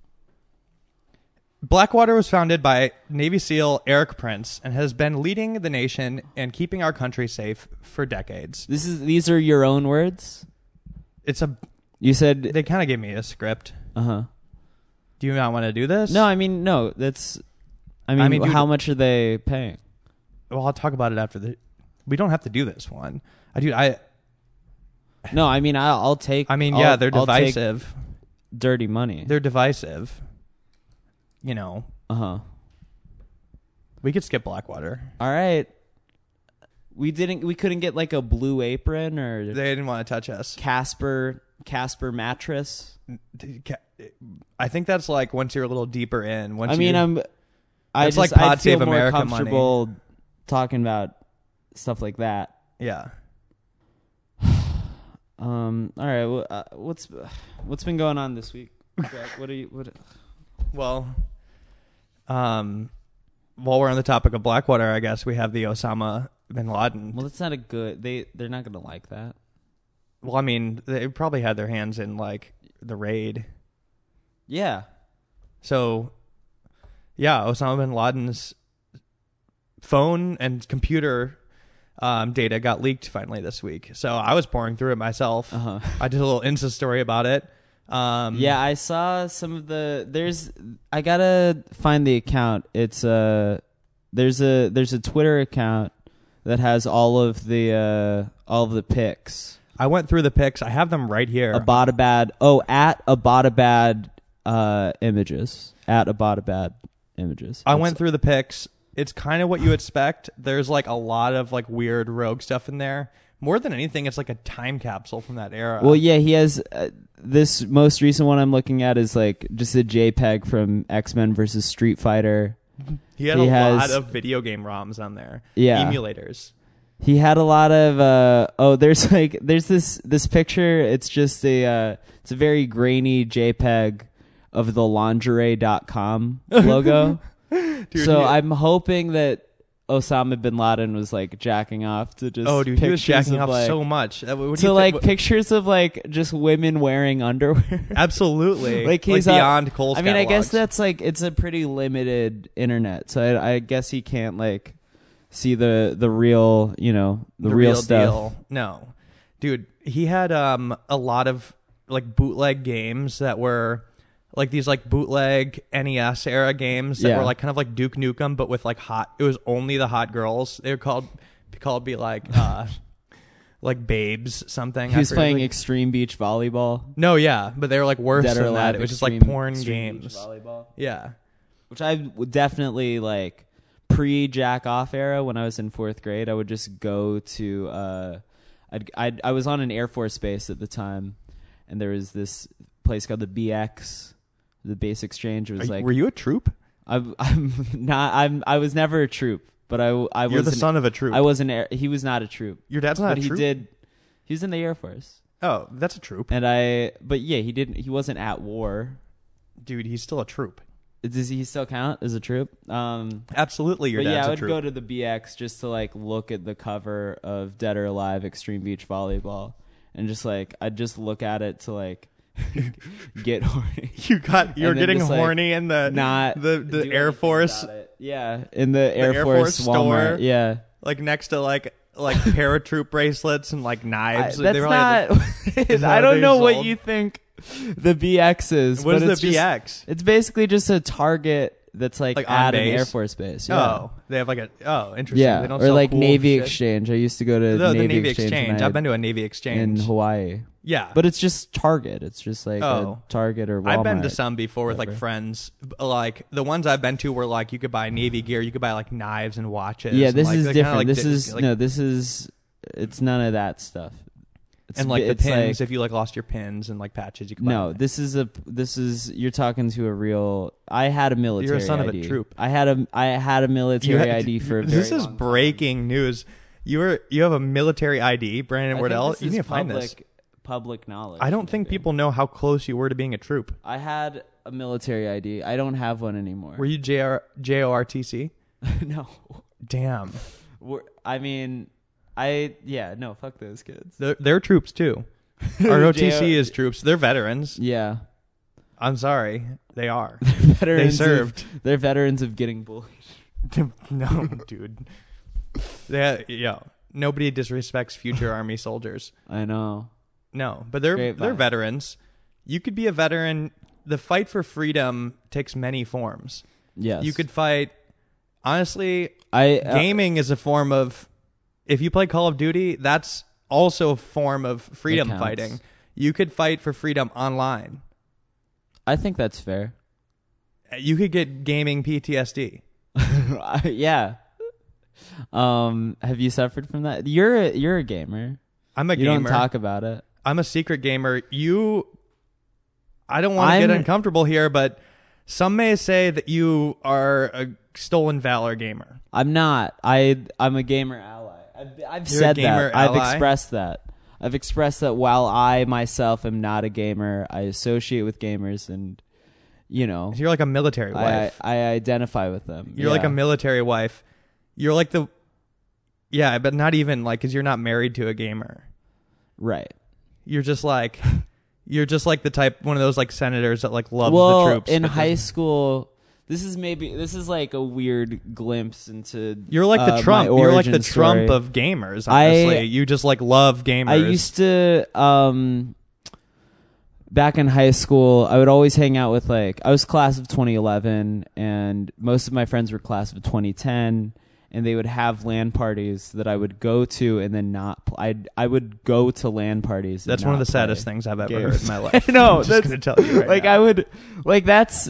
Blackwater was founded by Navy SEAL Eric Prince and has been leading the nation and keeping our country safe for decades. This is these are your own words. It's a You said they kind of gave me a script. Uh huh. Do you not want to do this? No, I mean no. That's. I mean, I mean, dude, how much are they paying? Well, I'll talk about it after the. We don't have to do this one. I dude, I. No, I mean I'll, I'll take. I mean, I'll, yeah, they're I'll take divisive. dirty money. They're divisive. You know. Uh huh. We could skip Blackwater. All right. We didn't. We couldn't get like a Blue Apron or They didn't want to touch us. Casper Casper mattress. I think that's like once you're a little deeper in. Once I mean, you, I'm. I It's just like I Pod feel Save more America comfortable talking about stuff like that. Yeah. Um. All right. Well, uh, what's what's been going on this week? Jack? What are you? What? Well, um, while we're on the topic of Blackwater, I guess we have the Osama bin Laden. Well, that's not a good. They they're not gonna like that. Well, I mean, they probably had their hands in like the raid. Yeah. So, yeah, Osama bin Laden's phone and computer um, data got leaked finally this week. So I was pouring through it myself. Uh-huh. I did a little Insta story about it. Um, Yeah, I saw some of the. There's. I gotta find the account. It's a. There's a there's a Twitter account that has all of the uh, all of the pics. I went through the pics. I have them right here. Abbottabad. Oh, at Abbottabad uh, images. At Abbottabad images. I That's- went through the pics. It's kind of what you expect. There's like a lot of like weird rogue stuff in there. More than anything, it's like a time capsule from that era. Well, yeah, he has uh, this most recent one I'm looking at is like just a JPEG from X-Men versus Street Fighter. he had he a has- lot of video game ROMs on there. Yeah. Emulators. He had a lot of uh oh there's like there's this this picture, it's just a uh it's a very grainy JPEG of the lingerie dot com logo. Dude, so he- I'm hoping that Osama bin Laden was like jacking off to just Oh, dude, he was pictures jacking of, off like, so much. Uh, what do you to thi- like what- pictures of like just women wearing underwear. Absolutely. Like he's up- beyond Kohl's I mean, I guess catalogs. that's like it's a pretty limited internet, so I, I guess he can't like see the the real, you know, the, the real, real stuff. deal. No, dude, he had um a lot of like bootleg games that were like these like bootleg N E S era games that Yeah. were like kind of like Duke Nukem, but with like hot. It was only the hot girls. They were called called be like uh like babes something. He I was forget, playing like- Extreme Beach Volleyball. no, yeah, but they were like worse Dead or than Alive that. It was just like Extreme- porn Extreme Beach games. Volleyball. Yeah. Which I would definitely like pre jack off era when I was in fourth grade. I would just go to uh, I'd, I'd I was on an Air Force base at the time, and there was this place called the B X, the Base Exchange. It was Are you- like were you a troop? I'm, I'm not. I'm. I was never a troop, but I. I You're was the an- son of a troop. I was an. Air, he was not a troop. Your dad's not but a he troop. did. He was in the Air Force, Oh, that's a troop, and I. But yeah, he didn't. He wasn't at war. dude. He's still a troop. Does he still count as a troop? Um, Absolutely, your but dad's yeah, I a would troop. go to the B X just to like look at the cover of Dead or Alive Extreme Beach Volleyball, and just like I'd just look at it to like get horny. You got you're And then getting just, like, horny in the Not the do the anything Air Force, about it. Yeah, in the Air, Air Force, Force Walmart. store. Yeah, like next to like like paratroop bracelets and like I, knives. that's They probably had not. the- I don't know what sold. you think the B X is. What but is it's the B just- X? It's basically just a Target that's like, Like on at an base? Air Force base. Yeah. Oh, they have like a oh interesting. Yeah, They don't or sell like cool Navy shit. Exchange. I used to go to The, Navy, the Navy Exchange. Exchange. when I I've been to a Navy in Exchange. Hawaii. Yeah, But it's just Target. It's just like Oh. a Target or Walmart. I've been to some before with like whatever. friends. Like the ones I've been to were like you could buy Navy gear, you could buy like knives and watches. Yeah, and, this like, is they're kinda, different. like, this di- is like, no. This is. It's none of that stuff. It's, and like the it's pins. like- if you like lost your pins and like patches, you could buy no, them. this is a. This is you're talking to a real. I had a military. You're a son of a I D. troop. I had a. I had a military You had- I D for. A very this is long breaking news. You are you have a military I D, Brandon time. I Wardell. think this You is need to find public, this. Public knowledge. I don't think maybe. people know how close you were to being a troop. I had a military I D. I don't have one anymore. Were you J R J O R T C? no. Damn, We're, I mean, I yeah no. Fuck those kids. they're, they're troops too. Our O T C J O is troops. They're veterans. Yeah. I'm sorry, they are. Veterans They served. Of, they're veterans of getting bullied. No, dude. They, yeah, nobody disrespects future Army soldiers. I know. No, but they're Great they're vibe. veterans. You could be a veteran the fight for freedom takes many forms. Yes. You could fight. Honestly, I uh, gaming is a form of. If you play Call of Duty, that's also a form of freedom counts. fighting. You could fight for freedom online. I think that's fair. You could get gaming P T S D. Yeah. Um, have you suffered from that? You're a, you're a gamer. I'm a you gamer. don't talk about it. I'm a secret gamer. You, I don't want to get uncomfortable here, but some may say that you are a stolen valor gamer. I'm not. I I'm a gamer ally. I've, I've You're said a gamer that. I've ally? expressed that. I've expressed that while I myself am not a gamer, I associate with gamers, and you know, You're like a military wife. I, I identify with them. You're yeah. like a military wife. You're like the, yeah, but not even like, because you're not married to a gamer. Right. You're just like, you're just like the type, one of those like senators that like loves well, the troops. in but high doesn't- school, this is maybe this is like a weird glimpse into. You're like the uh, Trump. my You're like the origin Trump story. of gamers. Honestly, I- you just like love gamers. I used to um back in high school, I would always hang out with like I was class of twenty eleven and most of my friends were class of twenty ten, and they would have LAN parties that I would go to and then not pl- I I would go to LAN parties. And That's one of not the saddest play things I've ever games. heard in my life. No, I'm just that's gonna tell you right like now. I would like that's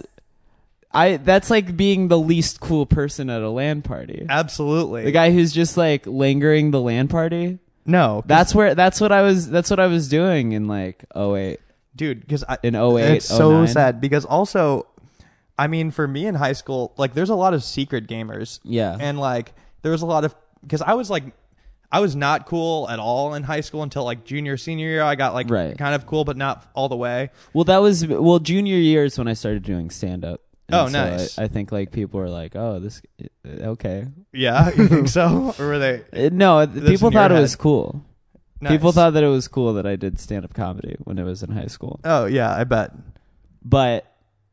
I that's like being the least cool person at a LAN party. Absolutely. The guy who's just like lingering the LAN party. No, 'cause- That's where that's what I was that's what I was doing in like oh eight. dude, because In oh eight, it's so oh nine. sad. Because also, I mean, for me in high school, like, there's a lot of secret gamers, Yeah. and like, there was a lot of because I was like, I was not cool at all in high school until like junior, senior year. I got like Right. kind of cool, but not all the way. Well, that was well junior year is when I started doing stand up. Oh, nice. I, I think like people were like, "Oh, this okay." Yeah, you think so? Or were they? Uh, No, This people in your thought it head. was cool. Nice. People thought that it was cool that I did stand up comedy when I was in high school. Oh yeah, I bet. But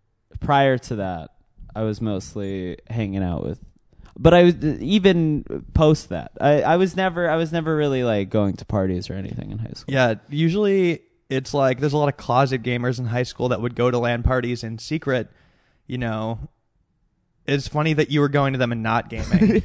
prior to that, I was mostly hanging out with. But I was even post that. I, I was never I was never really like going to parties or anything in high school. Yeah, usually it's like there's a lot of closet gamers in high school that would go to LAN parties in secret. You know, it's funny that you were going to them and not gaming.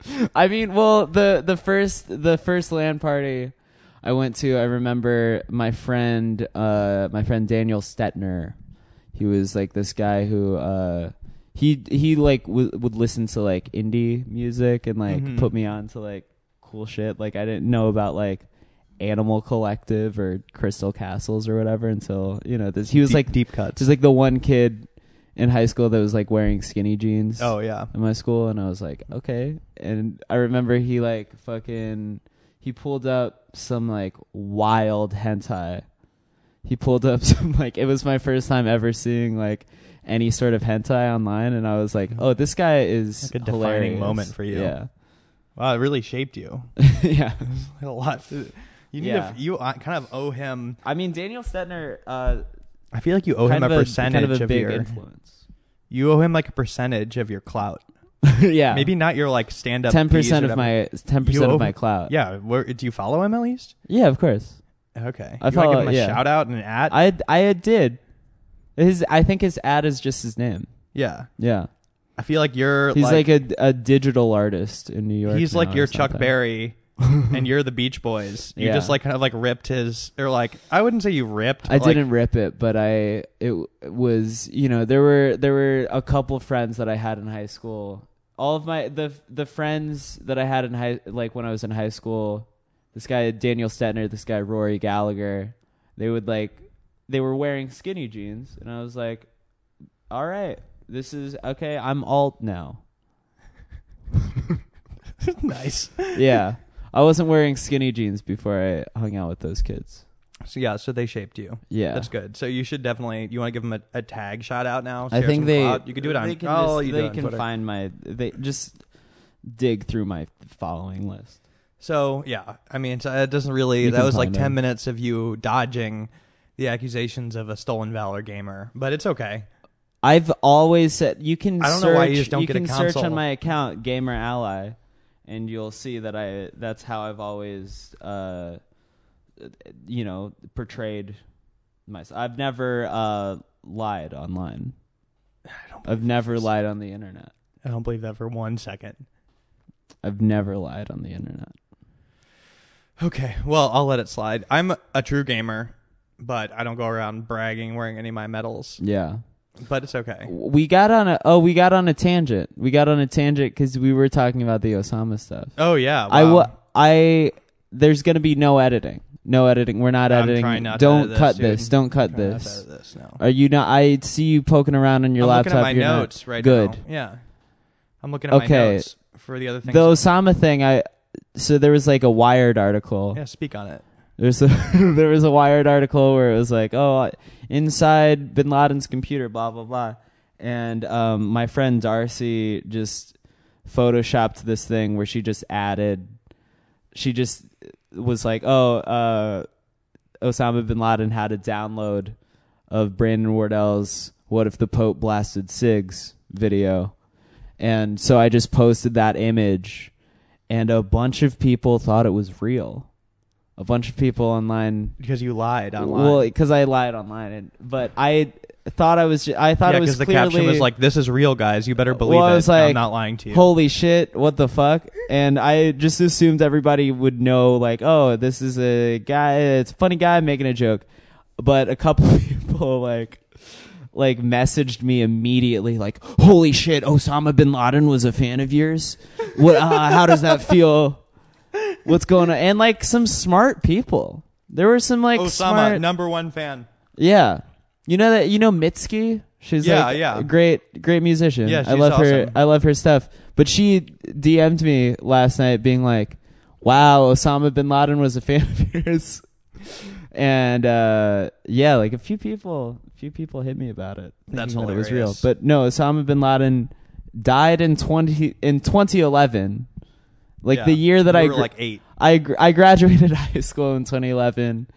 I mean, well, the the first the first LAN party I went to, I remember my friend uh my friend Daniel Stetner. He was like this guy who uh he he like w- would listen to like indie music and like Mhm. put me on to like cool shit. Like I didn't know about like Animal Collective or Crystal Castles or whatever until, you know, this he was deep, like deep cuts. just like the one kid in high school that was like wearing skinny jeans. Oh yeah. In my school, and I was like, okay. And I remember he like fucking he pulled up some like wild hentai. He pulled up some like it was my first time ever seeing like any sort of hentai online, and I was like, oh, this guy is Like a defining hilarious. moment for you. Yeah. Wow, it really shaped you. Yeah. A lot. You need Yeah. to. You uh, kind of owe him. I mean, Daniel Stetner uh I feel like you owe him kind a of percentage kind of a of big your. influence. You owe him like a percentage of your clout. Yeah. Maybe not your like stand up. ten percent of my ten You percent owe- of my clout. Yeah. Where, do you follow him at least? Yeah, of course. Okay. I you follow- want to give him a yeah. shout out and an at? I I did. His I think his ad is just his name. yeah. Yeah. I feel like you're. He's like, a a digital artist in New York. He's now like or your something. Chuck Berry, and you're the Beach Boys. You Yeah. just like kind of like ripped his, or like I wouldn't say you ripped. I but, like, didn't rip it, but I it was you know there were there were a couple friends that I had in high school. All of my the the friends that I had in high like when I was in high school, this guy Daniel Stetner, this guy Rory Gallagher, they would like they were wearing skinny jeans, and I was like, all right, this is okay. I'm alt now. nice. Yeah, I wasn't wearing skinny jeans before I hung out with those kids. So yeah, so they shaped you. Yeah, That's good. So you should definitely. You want to give them a, a tag shout out now? I Share think some they. clout? You could do it on. They can, oh, just, you do they it on can Twitter. find my. They just dig through my following list. So yeah, I mean, so it doesn't really. You that can was like find ten them. minutes of you dodging the accusations of a stolen valor gamer, but it's okay. I've always said you can. I don't search, know why you just don't get a can search console. on my account, Gamer Ally, and you'll see that I. That's how I've always, uh, you know, portrayed myself. I've never uh, lied online. I don't I've never this. lied on the internet. I don't believe that for one second. I've never lied on the internet. Okay, well, I'll let it slide. I'm a true gamer, but I don't go around bragging wearing any of my medals. Yeah. But it's okay. We got on a oh we got on a tangent. We got on a tangent because we were talking about the Osama stuff. Oh yeah, wow. I w- I there's gonna be no editing. No editing. We're not I'm editing. trying not to Don't edit this, cut dude. this. Don't cut I'm trying not to this. edit this, no. Are you not? I see you poking around on your I'm laptop. looking at my You're not- notes right Good. now. Yeah, I'm looking at Okay. my notes for the other things. The Osama thing. I so there was like a Wired article. Yeah, speak on it. There's a there was a Wired article where it was like, oh, inside Bin Laden's computer, blah blah blah, and um, my friend Darcy just photoshopped this thing where she just added, she just was like, oh, uh, Osama bin Laden had a download of Brandon Wardell's "What If the Pope Blasted Cigs" video, and so I just posted that image, and a bunch of people thought it was real. A bunch of people online Because you lied online. Well, because I lied online, and, but I thought I was. Ju- I thought yeah, it was because the clearly, caption was like, "This is real, guys. You better believe Well, I it. was like, I'm not lying to you." Holy shit! What the fuck? And I just assumed everybody would know, like, oh, this is a guy. It's a funny guy making a joke. But a couple people like, like messaged me immediately, like, "Holy shit! Osama bin Laden was a fan of yours. What? Uh, how does that feel? What's going on?" And like some smart people. There were some like Osama, smart, number one fan. yeah. You know that you know Mitski? She's Yeah, like yeah. a great great musician. Yeah, I she's love her awesome. I love her stuff. But she D M'd me last night being like, "Wow, Osama bin Laden was a fan of yours." And uh, yeah, like a few people a few people hit me about it. That's thinking that it was real. hilarious. But no, Osama bin Laden died in twenty in twenty eleven. Like Yeah. the year that we I were gr- like eight. I gr- I graduated high school in twenty eleven.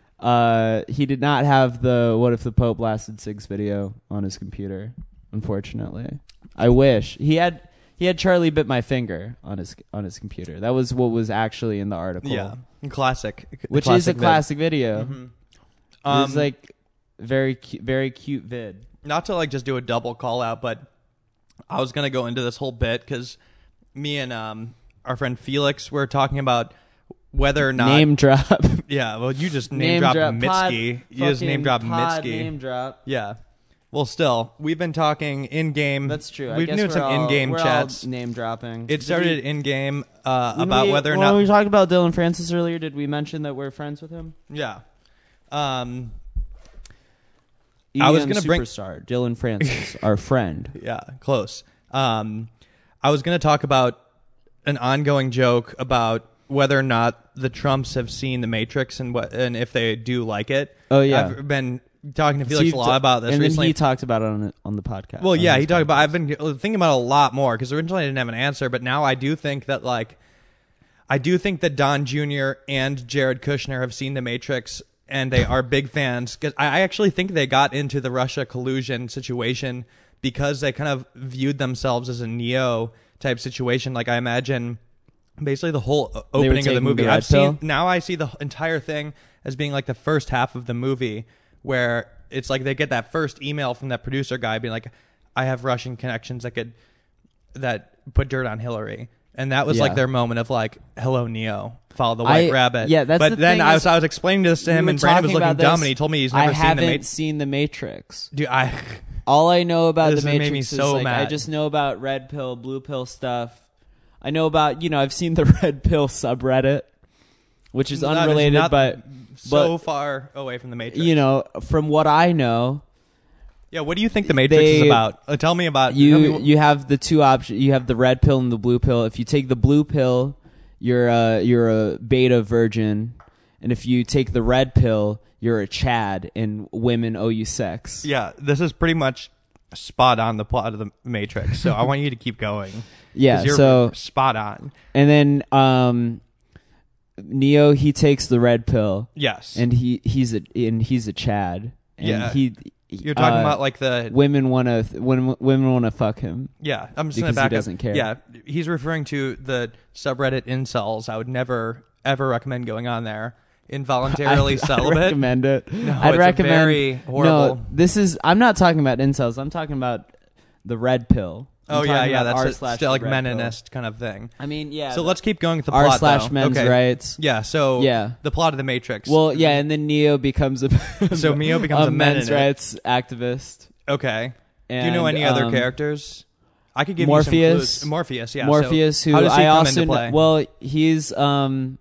Uh, he did not have the "What If the Pope Blasted Cigs" video on his computer, unfortunately. I wish he had. He had "Charlie Bit My Finger" on his on his computer. That was what was actually in the article. Yeah, classic. which classic is a vid. classic video. Mhm. It Um, was like very cu- very cute vid. not to like just do a double call out, but I was gonna go into this whole bit because me and um our friend Felix were talking about whether or not Name drop. Yeah, well, you just name, dropped drop. Mitski. Pod, You just name dropped fucking pod Mitski. Name drop. Yeah. Well, still, we've been talking in game. That's true. I We've guess been doing we're some all- in game we're chats. all name dropping. It started in game uh, When about we- whether or when not. we talked about Dylan Francis earlier, did we mention that we're friends with him? Yeah. Um. I was E D M gonna bring- superstar Dylan Francis, our friend. Yeah, close. Um, I was going to talk about an ongoing joke about whether or not the Trumps have seen The Matrix and what and if they do like it. Oh, yeah. I've been talking to So Felix you've a lot t- about this and recently. then he talked about it on on the podcast. Well, on yeah, his he talked about. podcast. I've been thinking about it a lot more because originally I didn't have an answer, but now I do think that like, I do think that Don Junior and Jared Kushner have seen The Matrix and they are big fans. Because I I actually think they got into the Russia collusion situation because they kind of viewed themselves as a Neo type situation. Like I imagine, basically the whole o- were opening of the taking movie. the red I've seen pill? now. I see the entire thing as being like the first half of the movie where it's like they get that first email from that producer guy being like, I have Russian connections that could that put dirt on Hillary. And that was Yeah. like their moment of like, hello, Neo, follow the white I- rabbit. yeah, that's But the then thing I is- was I was explaining this to We him, were and Brandon was talking looking about dumb, this. and he told me he's I never seen the haven't Matrix. seen the Matrix. Dude, I All I know about This the has Matrix made me is so like I mad. just know about red pill, blue pill stuff. I know about you know I've seen the red pill subreddit, which is That is unrelated, not but so far away from the Matrix. you know from what I know, yeah. What do you think the Matrix is They- about? Uh, tell me about tell you me what- you have the two options. You have the red pill and the blue pill. If you take the blue pill, you're a, you're a beta virgin, and if you take the red pill, you're a Chad, and women owe you sex. Yeah, this is pretty much spot on the plot of the Matrix. So I want you to keep going. Yeah, 'Cause you're so spot on. and then um, Neo he takes the red pill, Yes, and he he's a and he's a Chad, and Yeah. he you're talking uh, about like the women want to when women want to fuck him. yeah. I'm just because gonna he back doesn't up. care. Yeah, he's referring to the subreddit incels. I would never ever recommend going on there. involuntarily I, celibate. I recommend it. No, I'd it's recommend. very horrible. No, this is. I'm not talking about incels. I'm talking about the red pill. I'm Oh yeah, talking yeah, about that's r a, slash still like red pill. Meninist kind of thing. I mean, yeah. So let's keep going with the r plot. slash though. men's okay. rights. Yeah. So Yeah. the plot of the Matrix. Well, yeah, and then Neo becomes a So Neo becomes a men's Meninist. rights activist. Okay. And, Do you know any other um, characters? I could give Morpheus. you some clues. Morpheus, yeah. Morpheus, so who how does he I come also into play? kn- well, he's um.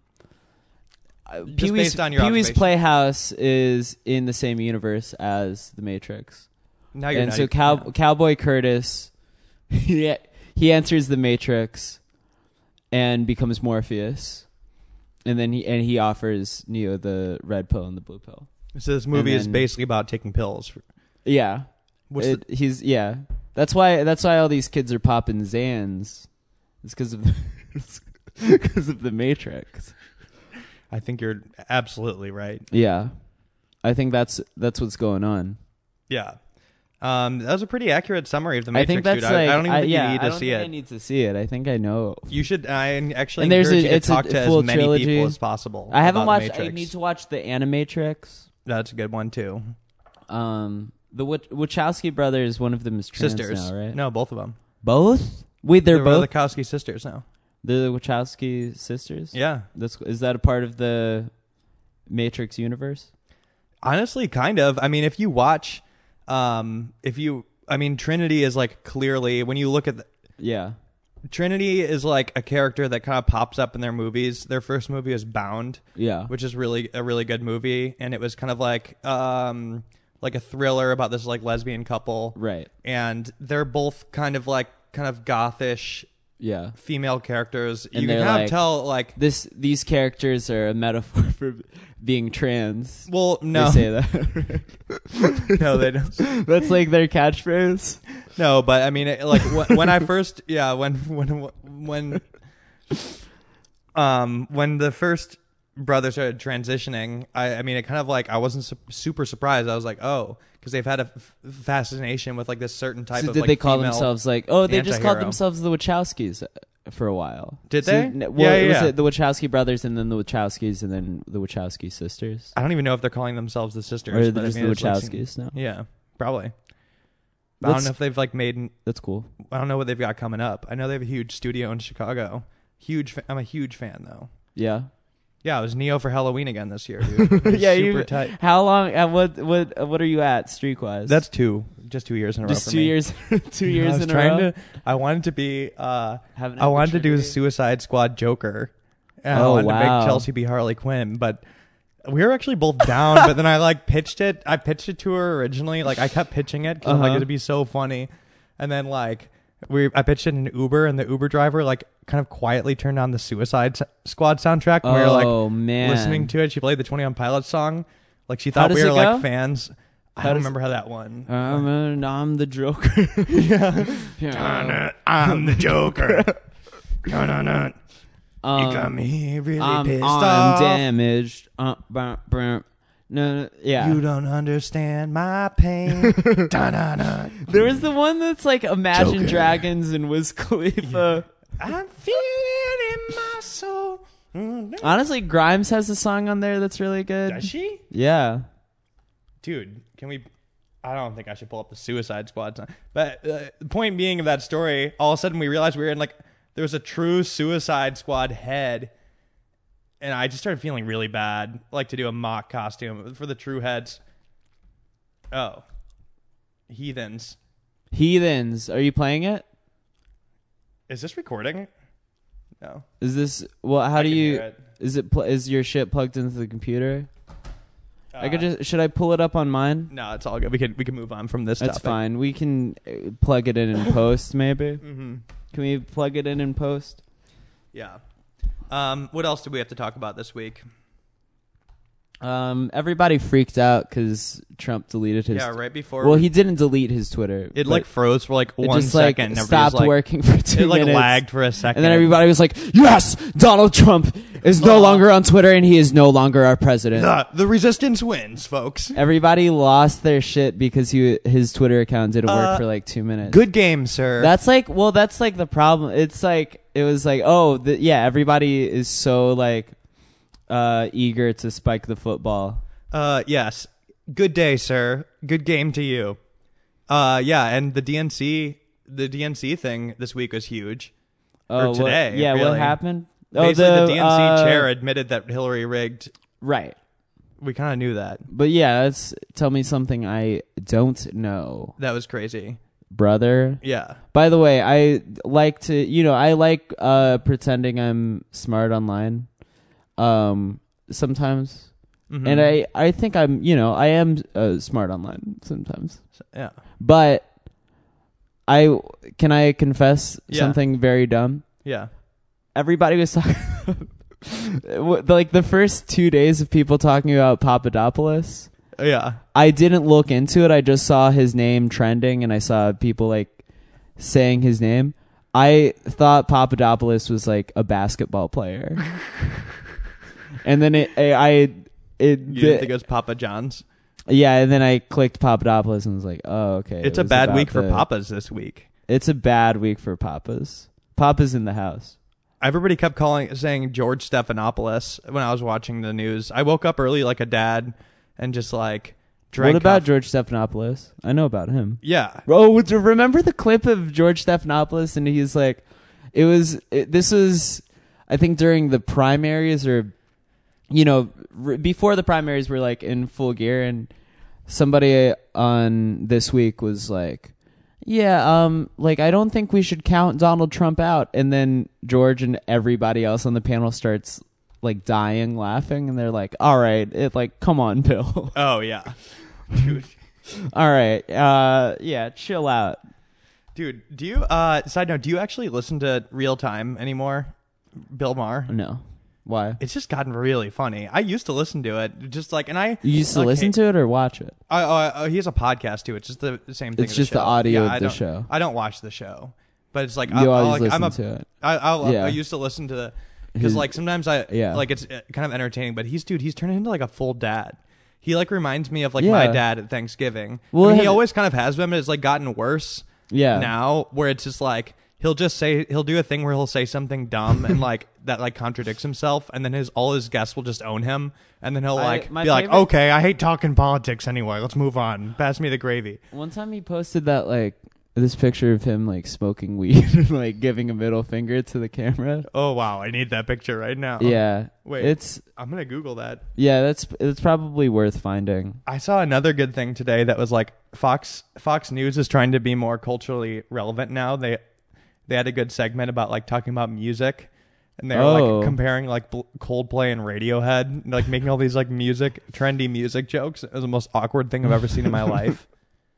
Pee Wee's based on your Pee Wee's observation. Playhouse is in the same universe as the Matrix, now you're and not so even- Cow- yeah. Cowboy Curtis, he he enters the Matrix, and becomes Morpheus, and then he and he offers Neo the red pill and the blue pill. So this movie and is then- basically about taking pills. Yeah, What's It- he's yeah. That's why that's why all these kids are popping Xans. It's because of because of the Matrix. the, I think you're absolutely right. Yeah, I think that's that's what's going on. Yeah. Um, that was a pretty accurate summary of the I Matrix, think that's dude. like I, I don't even I, think yeah, you need I to don't see think it. I need to see it. I think I know. You should. I actually And there's encourage a- you to it's a talk to full as many trilogy. people as possible. I haven't about the watched. I Matrix. need to watch the Animatrix. That's a good one too. Um, the Wach- Wachowski brothers. One of them is trans Sisters, now, right? No, both of them. Both. Wait, they're, They're both. the Kowski sisters now. They're the Wachowski sisters. Yeah. That's is that a part of the Matrix universe? Honestly, kind of. I mean, if you watch, um, if you, I mean, Trinity is like clearly when you look at the, Yeah. Trinity is like a character that kind of pops up in their movies. Their first movie is Bound, Yeah. which is really a really good movie, and it was kind of like um like a thriller about this like lesbian couple, Right. and they're both kind of like kind of gothish Yeah. female characters. And you can they're kind like- of tell like This these characters are a metaphor for being trans. well no They say that. no they don't. That's like their catchphrase. No, but I mean, it, like when, when I first, yeah, when when when, um, when the first brother started transitioning, I, I mean, it kind of like I wasn't su- super surprised. I was like, oh, because they've had a f- fascination with like this certain type So of did like they call female- themselves like? Oh, they just called antihero. themselves the Wachowskis uh, for a while. Did So, they? n- Yeah, well, yeah, was yeah. it the Wachowski brothers and then the Wachowskis and then the Wachowski sisters? I don't even know if they're calling themselves the sisters, Or are they but I just mean, the it's like- Wachowskis now? yeah, probably. But I Let's- don't know if they've like made. That's cool. I don't know what they've got coming up. I know they have a huge studio in Chicago. Huge. Fa- I'm a huge fan though. Yeah. Yeah, it was Neo for Halloween again this year, dude. It was Yeah, super you- tight. How long? At what? What? uh, What are you at streak-wise? That's two, just two years in a row. just for two me. years. two I years was in a trying row. to. I wanted to be. Uh, Haven't I had wanted to do maturity. Suicide Squad Joker. And I Oh, wanted to wow. make Chelsea be Harley Quinn, but we were actually both down. But then I like pitched it. I pitched it to her originally. Like I kept pitching it because I'm like Uh-huh. it'd be so funny. And then like we, I pitched it in an Uber, and the Uber driver like kind of quietly turned on the Suicide S- Squad soundtrack. And we were like Oh man. listening to it. She played the twenty-one Pilots song. Like she How thought does we were it like go? fans. I How don't does- remember how that one. I'm, an, I'm the Joker. yeah. I'm the Joker. No, no, no. Um, You got me really I'm, pissed I'm off. damaged. Uh, brum, brum. No, no, yeah. You don't understand my pain. Da-da-da. There was the one that's like Imagine Joker. Dragons and Wiz Khalifa. I'm feeling in my soul. Honestly, Grimes has a song on there that's really good. Does she? Yeah. Dude, can we... I don't think I should pull up the Suicide Squad song. But uh, the point being of that story, all of a sudden we realized we were in like... There was a true Suicide Squad head. And I just started feeling really bad. Like to do a mock costume for the true heads. Oh. Heathens. Heathens. Are you playing it? Is this recording? No. Is this well? How I do can you? hear it. Is it? Pl- is your shit plugged into the computer? I could Uh, just. Should I pull it up on mine? No, it's all good. We can we can move on from this That's topic. fine. We can uh, plug it in in post. Maybe. Mm-hmm. Can we plug it in in post? Yeah. Um, what else do we have to talk about this week? Um, everybody freaked out because Trump deleted his. Yeah, right before. Well, he didn't delete his Twitter. it but like froze for like it one just second. like and everybody stopped was like, working for two It like minutes. lagged for a second. And then everybody was like, "Yes, Donald Trump is no Uh. longer on Twitter, and he is no longer our president." the, the resistance wins, folks. Everybody lost their shit because he his Twitter account didn't work Uh, for like two minutes. Good game, sir. That's like, well, that's like the problem. It's like it was like, oh, the, yeah, everybody is so like uh, eager to spike the football. Uh, yes. Good day, sir. Good game to you. Uh, yeah, and the D N C, the D N C thing this week was huge. Oh, or today. What, yeah, really. what happened? Basically, oh, the, the D N C uh, chair admitted that Hillary rigged. Right. We kind of knew that. But yeah, let's tell me something I don't know. That was crazy. Brother. Yeah. By the way, I like to, you know, I like uh, pretending I'm smart online um, sometimes. Mm-hmm. And I, I think I'm, you know, I am uh, smart online sometimes. Yeah. But I, can I confess yeah. something very dumb? Yeah. Everybody was talking, like the first two days of people talking about Papadopoulos. Yeah. I didn't look into it. I just saw his name trending and I saw people like saying his name. I thought Papadopoulos was like a basketball player. And then it, I, I it, you didn't think it was Papa John's? Yeah, and then I clicked Papadopoulos and was like, oh, okay. It's it a bad week the, for Papas this week. It's a bad week for Papas. Papa's in the house. Everybody kept calling, saying George Stephanopoulos when I was watching the news. I woke up early like a dad and just like drank. What about coffee. George Stephanopoulos? I know about him. Yeah. Oh, remember the clip of George Stephanopoulos and he's like, it was, it, this was, I think during the primaries or, you know, r- before the primaries were like in full gear and somebody on This Week was like, yeah, um, like, I don't think we should count Donald Trump out. And then George and everybody else on the panel starts, like, dying laughing. And they're like, all right, it, like, come on, Bill. Oh, yeah. Dude. All right. Uh, yeah, chill out. Dude, do you, uh, side note, do you actually listen to Real Time anymore? Bill Maher? No. Why? It's just gotten really funny. I used to listen to it, just like, and I You used to like, listen to it or watch it? I, uh, uh, he has a podcast too. It's just the, the same thing. It's as just the, the show. audio yeah, of I the don't, show. I don't watch the show, but it's like You I, always like, listen I'm a, to it. I, I, Yeah. I used to listen to the because like sometimes I Yeah. like it's kind of entertaining, but he's dude, he's turning into like a full dad. He like reminds me of like Yeah. my dad at Thanksgiving. Well, I mean, he have- always kind of has been, but it's like gotten worse. Yeah. Now where it's just like. He'll just say he'll do a thing where he'll say something dumb and like that like contradicts himself, and then his all his guests will just own him, and then he'll I- like my be like, favorite- "Okay, I hate talking politics anyway. Let's move on. Pass me the gravy." One time he posted that, like, this picture of him, like, smoking weed and, like, giving a middle finger to the camera. Oh wow, I need that picture right now. Yeah. Wait, It's, I'm gonna Google that. yeah, that's, it's probably worth finding. I saw another good thing today that was like Fox Fox News is trying to be more culturally relevant now. They they had a good segment about like talking about music, and they were Oh. like comparing like Bl- Coldplay and Radiohead, and, like making all these like music trendy music jokes. It was the most awkward thing I've ever seen in my life.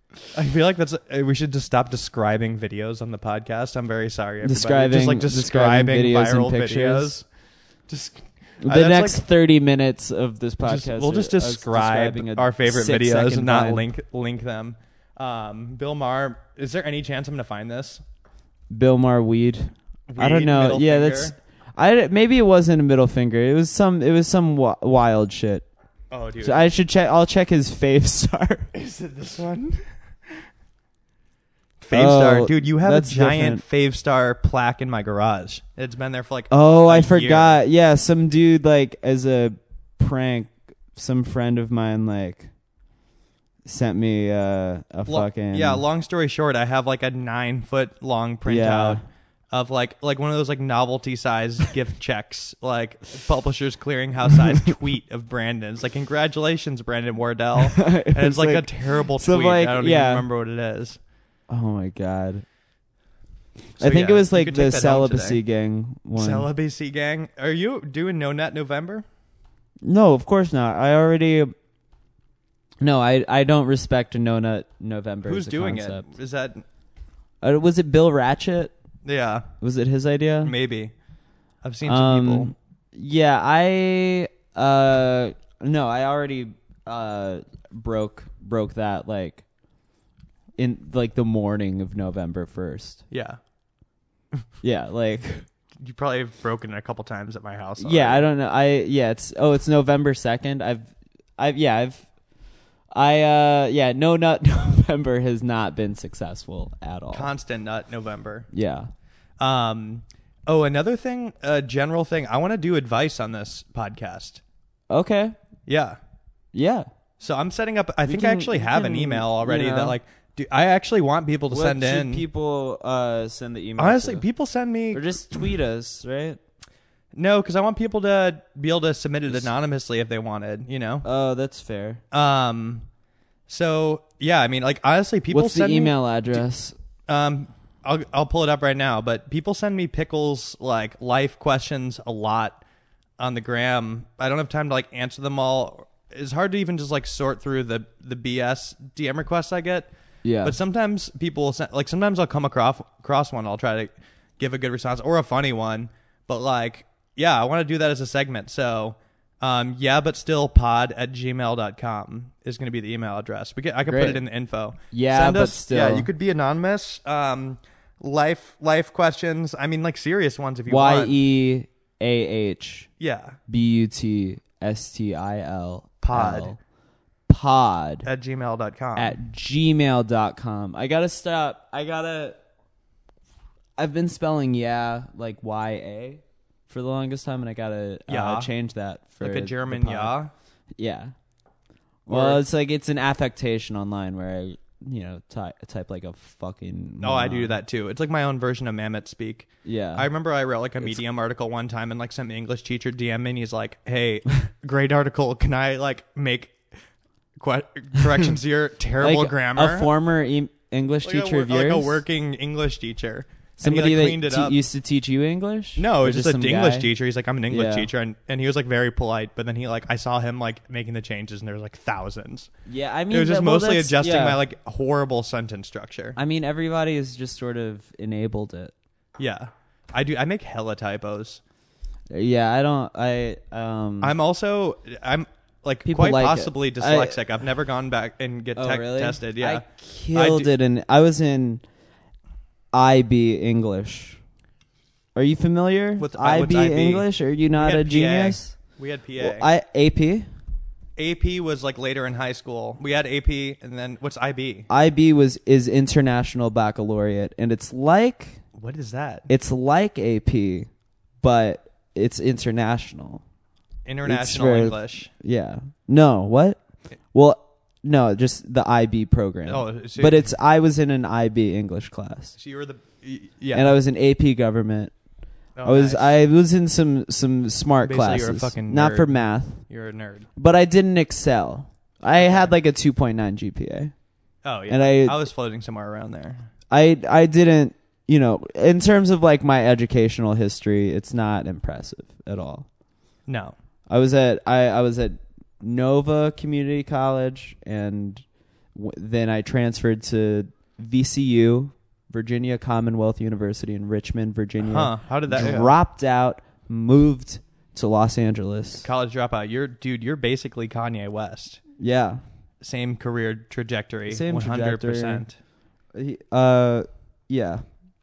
I feel like that's uh, we should just stop describing videos on the podcast. I'm very sorry, everybody. Describing- just like describing describing, videos and viral pictures. videos. Just The uh, that's next like- thirty minutes of this just- podcast. we'll just are us describe describing a our favorite six videos second and not vine. link link them. Um, Bill Maher, is there any chance I'm gonna find this? Bill Maher weed. I don't Weed, know. middle Yeah, finger? that's. I maybe it wasn't a middle finger. It was some. It was some w- wild shit. Oh, dude. So I should check. I'll check his fave star. Is it this one? Favestar, Oh, dude. You have a that's giant Favestar plaque in my garage. It's been there for like. Oh, I I forgot. Yeah, some dude like as a prank, some friend of mine like sent me uh, a fucking Yeah. Long story short, I have like a nine foot long printout Yeah. of like like one of those like novelty size gift checks, like Publishers Clearinghouse size tweet of Brandon's. Like, congratulations, Brandon Wardell. And it's was like, a like- terrible so, tweet. like, I don't yeah. even remember what it is. Oh my god. So, I think yeah, it was you like could the take that home celibacy today. gang one. Celibacy gang. Are you doing No Net November? No, of course not. I already. No, I I don't respect a No Nut November. Who's as a doing concept. it? Is that Uh, was it Bill Ratchet? yeah? Was it his idea? Maybe. I've seen some Um, people. Yeah, I uh no, I already uh broke broke that like in like the morning of November first. Yeah, Yeah, like you probably have broken it a couple times at my house. yeah, I already. don't know. I yeah, it's oh, it's November second. I've I've yeah, I've I uh yeah, No Nut November has not been successful at all. Constant Nut November. Yeah. Um. Oh, another thing, a general thing. I want to do advice on this podcast. Okay. Yeah. Yeah. So I'm setting up. I We think can- I actually we have can, an email already you know. that like. Do, I actually want people to What send should in. people uh, send the email Honestly, to? people send me. Or just tweet us, right? No, because I want people to be able to submit it anonymously if they wanted. You know. Oh, that's fair. Um. So yeah, I mean, like honestly, people What's the send me- email address? Um, I'll I'll pull it up right now. But people send me pickles like life questions a lot on the gram. I don't have time to like answer them all. It's hard to even just like sort through the the B S D M requests I get. Yeah. But sometimes people will send, like sometimes I'll come across across one. I'll try to give a good response or a funny one. But like yeah, I want to do that as a segment. So um yeah, but still pod at gmail dot com is going to be the email address. We can I can Great. put it in the info. Yeah, Send but us, still. yeah, you could be anonymous. Um, life life questions. I mean, like serious ones if you Y want. E A H Yeah, B U T S T I L Pod. Pod at gmail dot com. at gmail dot com. I gotta stop. I gotta. I've been spelling yeah like Y A for the longest time, and I gotta Yeah. uh, change that for like a the German pod. yeah. Yeah. Or- Well, it's like it's an affectation online where I, you know, ty- type like a fucking. Oh, I do moron. that too. It's like my own version of Mammoth speak. Yeah. I remember I wrote like a Medium article one time, and like some English teacher D M me, and he's like, "Hey, great article. Can I like make que- corrections to your terrible like grammar?" A former e- English like teacher a, of wor- yours. like a working English teacher. Somebody and he, like, cleaned that it te- up. used to teach you English? No, Or it's just an some English guy? teacher. He's like, I'm an English Yeah. teacher, and, and he was like very polite. But then he like, I saw him like making the changes, and there was like thousands. Yeah, I mean, It was just that- well, mostly that's- adjusting yeah. my like horrible sentence structure. I mean, everybody has just sort of enabled it. Yeah, I do. I make hella typos. Yeah, I don't. I um. I'm also I'm like People quite like it. possibly I- dyslexic. I've never gone back and get oh, tech really? tested. Yeah, I killed do- it, and I was in I B English. Are you familiar What's- uh, I what's B I B? English? Are you not had a P A. genius? we had P A. Well, I A P. A P was like later in high school. We had A P, and then what's I B? I B was is International Baccalaureate, and it's like What is that? it's like A P, but it's international. International very- English. Yeah. No. What? Well, no, just the I B program. Oh, so but it's I was in an I B English class, So you were the y- yeah. and I was in A P government. Oh, I was nice. I was in some some smart Basically, classes, you're a fucking not nerd. for math, You're a nerd. but I didn't excel. I had like a two point nine G P A. Oh yeah. And I- I was floating somewhere around there. I I didn't, you know, in terms of like my educational history, it's not impressive at all. No. I was at I, I was at Nova Community College, and w- then I transferred to V C U, Virginia Commonwealth University in Richmond, Virginia. Huh? How did that go? Dropped out, moved to Los Angeles. College dropout. You're dude. You're basically Kanye West. Yeah. Same career trajectory. Same one hundred percent. He- Uh, yeah.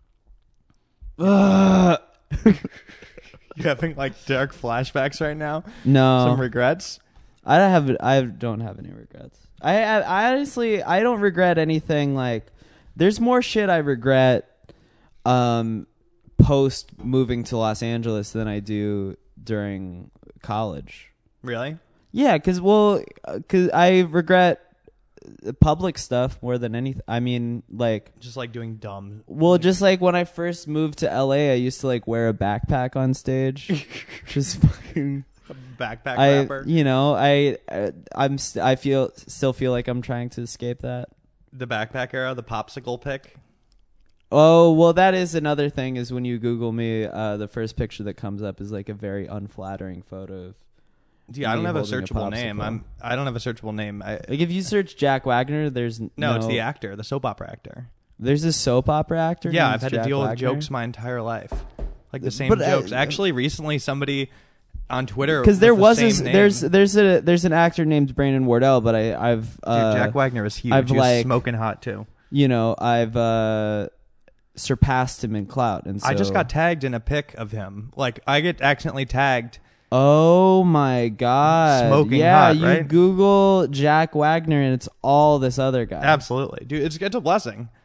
Ugh. You having like dark flashbacks right now? No, Some regrets? I don't have. I don't have any regrets. I, I, I honestly, I don't regret anything. Like, there's more shit I regret, um, post moving to Los Angeles than I do during college. Really? Yeah, cause well, uh, cause I regret public stuff more than anything. I mean, like, Just like doing dumb. well, just like when I first moved to L A, I used to like wear a backpack on stage, just fucking. Backpack I, rapper. you know, I, uh, I'm, st- I feel, still feel like I'm trying to escape that. The backpack era. The popsicle pick. Oh, well, that is another thing. Is when you Google me, uh, the first picture that comes up is like a very unflattering photo of. Dude, I don't me have a holding a searchable name. popsicle. I'm. I don't have a searchable name. I, Like if you search Jack Wagner, there's n- no, no, it's the actor, the soap opera actor. There's a soap opera actor. Yeah, named I've had Jack to deal with Wagner? jokes my entire life, like the same But, uh, jokes. Actually, recently somebody on Twitter Because there with was the a, same name. there's there's a there's an actor named Brandon Wardell, but I I've Dude, uh, Jack Wagner was huge. I've he was like- smoking hot too. you know I've uh, surpassed him in clout, and so I just got tagged in a pic of him. Like I get accidentally tagged. oh my god, Smoking yeah, hot, you right? Google Jack Wagner and it's all this other guy. Absolutely, dude. It's it's a blessing.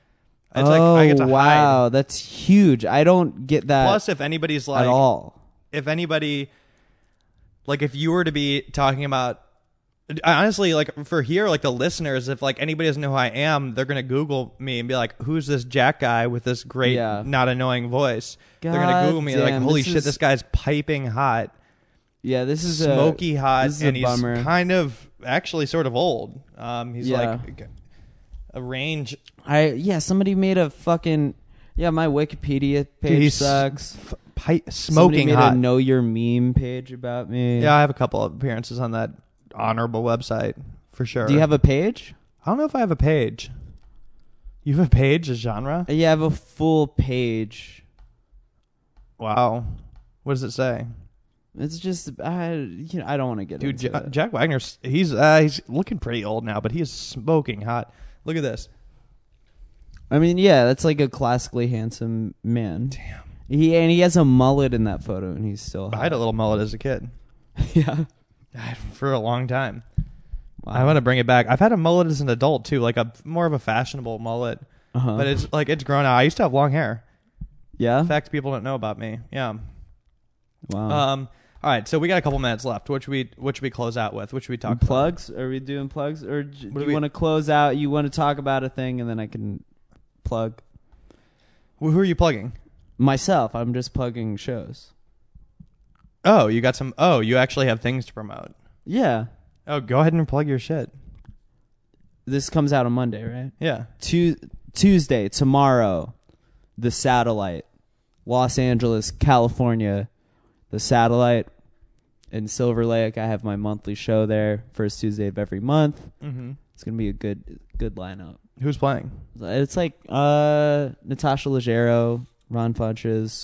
It's oh, like I get to wow. hide. That's huge. I don't get that Plus, if anybody's like, at all. if anybody, like, if you were to be talking about, honestly, like for here, like the listeners, if like anybody doesn't know who I am, they're gonna Google me and be like, "Who's this Jack guy with this great, Yeah. not annoying voice?" God they're gonna Google me. They're like, damn, "Holy this shit, is- this guy's piping hot, Yeah, this is smoky a, hot, this is a and he's bummer. kind of actually sort of old." Um, he's Yeah. like a range. I yeah, somebody made a fucking yeah. My Wikipedia page Dude, he's sucks. F- pi- Somebody smoking made hot. a know your meme page about me. Yeah, I have a couple of appearances on that honorable website for sure. Do you have a page? I don't know if I have a page. You have a page, a genre? Yeah, I have a full page. Wow. What does it say? It's just I you know I don't want to get Dude, into Ja- it. Jack Wagner's he's uh, he's looking pretty old now, but he is smoking hot. Look at this. I mean, yeah, that's like a classically handsome man. Damn. He and he has a mullet in that photo, and he's still. I had a little mullet as a kid. yeah. I had it for a long time. Wow. I want to bring it back. I've had a mullet as an adult too, like a more of a fashionable mullet, Uh-huh. but it's like it's grown out. I used to have long hair. yeah. Facts people don't know about me. Yeah. Wow. Um. All right, so we got a couple minutes left. What should we What should we close out with? What should we talk about? plugs? Are we doing plugs, or j- What do do you we- want to close out? You want to talk about a thing, and then I can plug Who are you plugging? myself. I'm just plugging shows. Oh, you got some. Oh, you actually have things to promote. Yeah. Oh, go ahead and plug your shit. This comes out on Monday, right? Yeah. Tu- Tuesday, tomorrow, The Satellite, Los Angeles, California, The Satellite in Silver Lake. I have my monthly show there, first Tuesday of every month. Mm-hmm. It's gonna be a good, good lineup. Who's playing? It's like uh, Natasha Leggero, Ron Funches,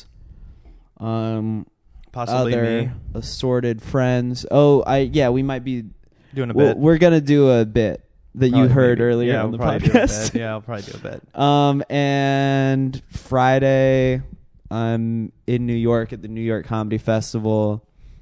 um, Possibly other me assorted friends. Oh, I yeah, we might be. doing a Well, bit. we're gonna do a bit that Probably you heard maybe. earlier yeah, on we'll the probably do a podcast. bit. Yeah, I'll probably do a bit. Um, and Friday, I'm in New York at the New York Comedy Festival,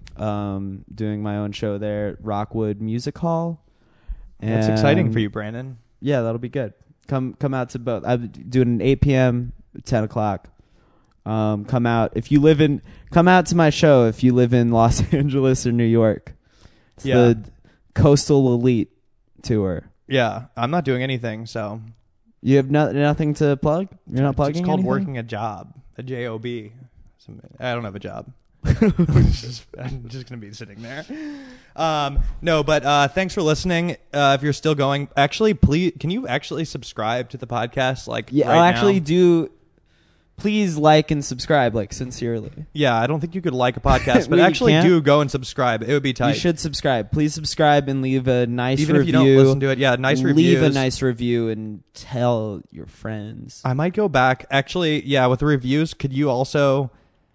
um, doing my own show there at Rockwood Music Hall. That's exciting And for you, Brandon. Yeah, that'll be good. Come come out to both. I'm doing an eight p.m., ten o'clock. Um, come out if you live in. Come out to my show if you live in Los Angeles or New York. It's Yeah. the Coastal Elite tour. Yeah, I'm not doing anything, so You have no, nothing to plug? You're not plugging It's called anything? working a job, a J O B. Some- I don't have a job. I'm just, I'm just gonna be sitting there. Um, no, but uh, thanks for listening. Uh, if you're still going, actually, please, can you actually subscribe to the podcast? Like, Yeah, right I'll actually now? do. Please like and subscribe, like sincerely. Yeah, I don't think you could like a podcast, but Wait, you actually can't? do go and subscribe. It would be tight. You should subscribe. Please subscribe and leave a nice Even review. if you don't listen to it. Yeah, nice leave reviews. a nice review and tell your friends. I might go back. Actually, yeah, with the reviews, could you also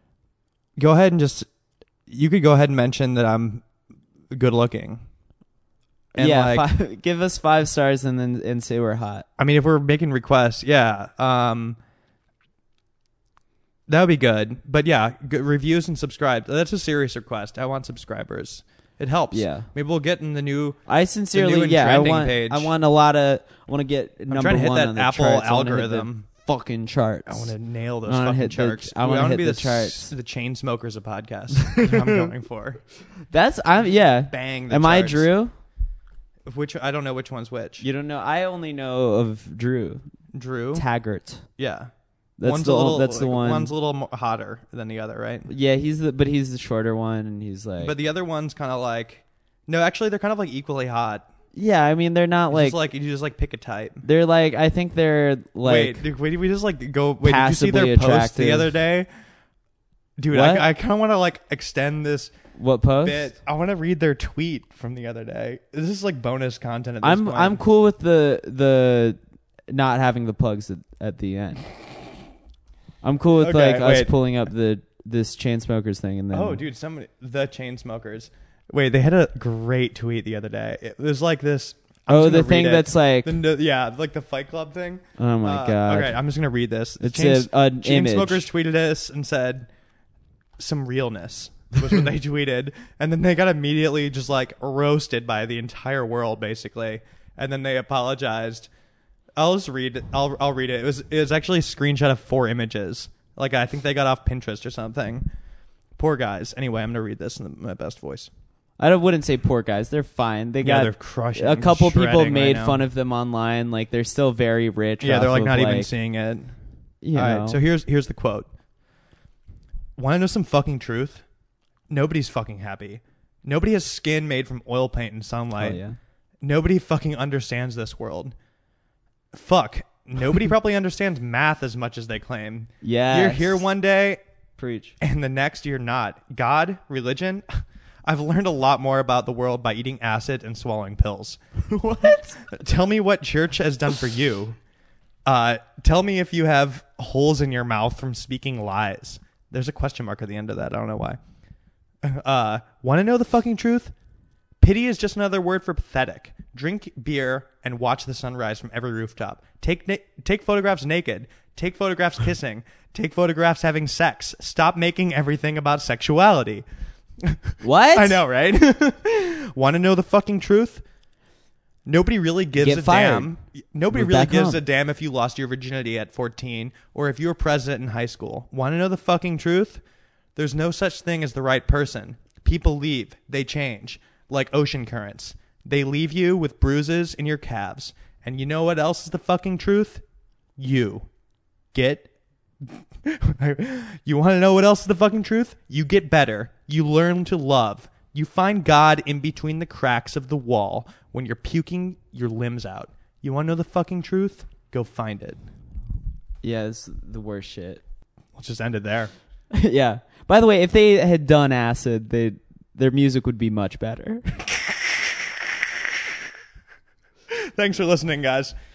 go ahead and just, you could go ahead and mention that I'm good looking. And yeah, like, five, give us five stars and then and say we're hot. I mean, if we're making requests, yeah, um, that would be good. But yeah, good reviews and subscribe. That's a serious request. I want subscribers. It helps. Yeah. Maybe we'll get in the new. I The sincerely, new and yeah, I trending want, page. I want a lot of, I want to get I'm number trying to hit one that on the Apple charts. I wanna hit the algorithm. fucking charts. I want to nail those I wanna fucking hit the- charts. I wanna wanna hit be the the charts. The chain smokers of podcasts. That's what I'm going for. That's I'm yeah. Bang. The Am I charts. Drew? Which I don't know which one's which. You don't know. I only know of Drew Drew. Taggart. Yeah. That's one's the a little. that's the one. One's a little more hotter than the other, right? Yeah, he's the but he's the shorter one, and he's like. But the other one's kind of like. No, actually, they're kind of like equally hot. yeah, I mean they're not It's like, just like you just like pick a type. they're like I think they're like wait, did, wait, did we just like go? Wait, did you see passably their post attractive. the other day? Dude, What? I, I kind of want to like extend this what post? bit. I want to read their tweet from the other day. This is like bonus content at this I'm point. I'm cool with the the not having the plugs at, at the end. I'm cool with Okay, like us wait. pulling up the this chain smokers thing and then Oh, dude, somebody the chain smokers. Wait, they had a great tweet the other day. It was like this. I'm oh just the gonna thing read it. that's like The no- yeah, like the Fight Club thing. oh my Uh, god. Okay, I'm just gonna read this. It's Chain, a, an chain image. smokers tweeted us and said some realness was what they tweeted, and then they got immediately just like roasted by the entire world basically, and then they apologized. I'll just read it. I'll I'll read it. It was it was actually a screenshot of four images. Like I think they got off Pinterest or something. Poor guys. Anyway, I'm gonna read this in my best voice. I don't- wouldn't say poor guys. They're fine. They Yeah, got they're crushing. a couple people shredding made right now. fun of them online. Like they're still very rich. Yeah, off they're like of, not even like, seeing it. You All know. right, so here's here's the quote. Want to know some fucking truth? Nobody's fucking happy. Nobody has skin made from oil paint and sunlight. Oh, yeah. Nobody fucking understands this world. Fuck. Nobody probably understands math as much as they claim. Yes. You're here one day Preach. and the next you're not. God, religion. I've learned a lot more about the world by eating acid and swallowing pills. What? Tell me what church has done for you. Uh, tell me if you have holes in your mouth from speaking lies. There's a question mark at the end of that. I don't know why. Uh, want to know the fucking truth? Pity is just another word for pathetic. Drink beer and watch the sunrise from every rooftop. Take na- take photographs naked. Take photographs kissing. Take photographs having sex. Stop making everything about sexuality. What? I know, right? Want to know the fucking truth? Nobody really gives Get a fired. damn. Nobody Move really back gives home. a damn if you lost your virginity at fourteen or if you were president in high school. Want to know the fucking truth? There's no such thing as the right person. People leave. They change. Like ocean currents. They leave you with bruises in your calves. And you know what else is the fucking truth? You. Get... You want to know what else is the fucking truth? You get better. You learn to love. You find God in between the cracks of the wall when you're puking your limbs out. You want to know the fucking truth? Go find it. Yeah, it's the worst shit. Let's just end it there. Yeah. By the way, if they had done acid, they their music would be much better. Thanks for listening, guys.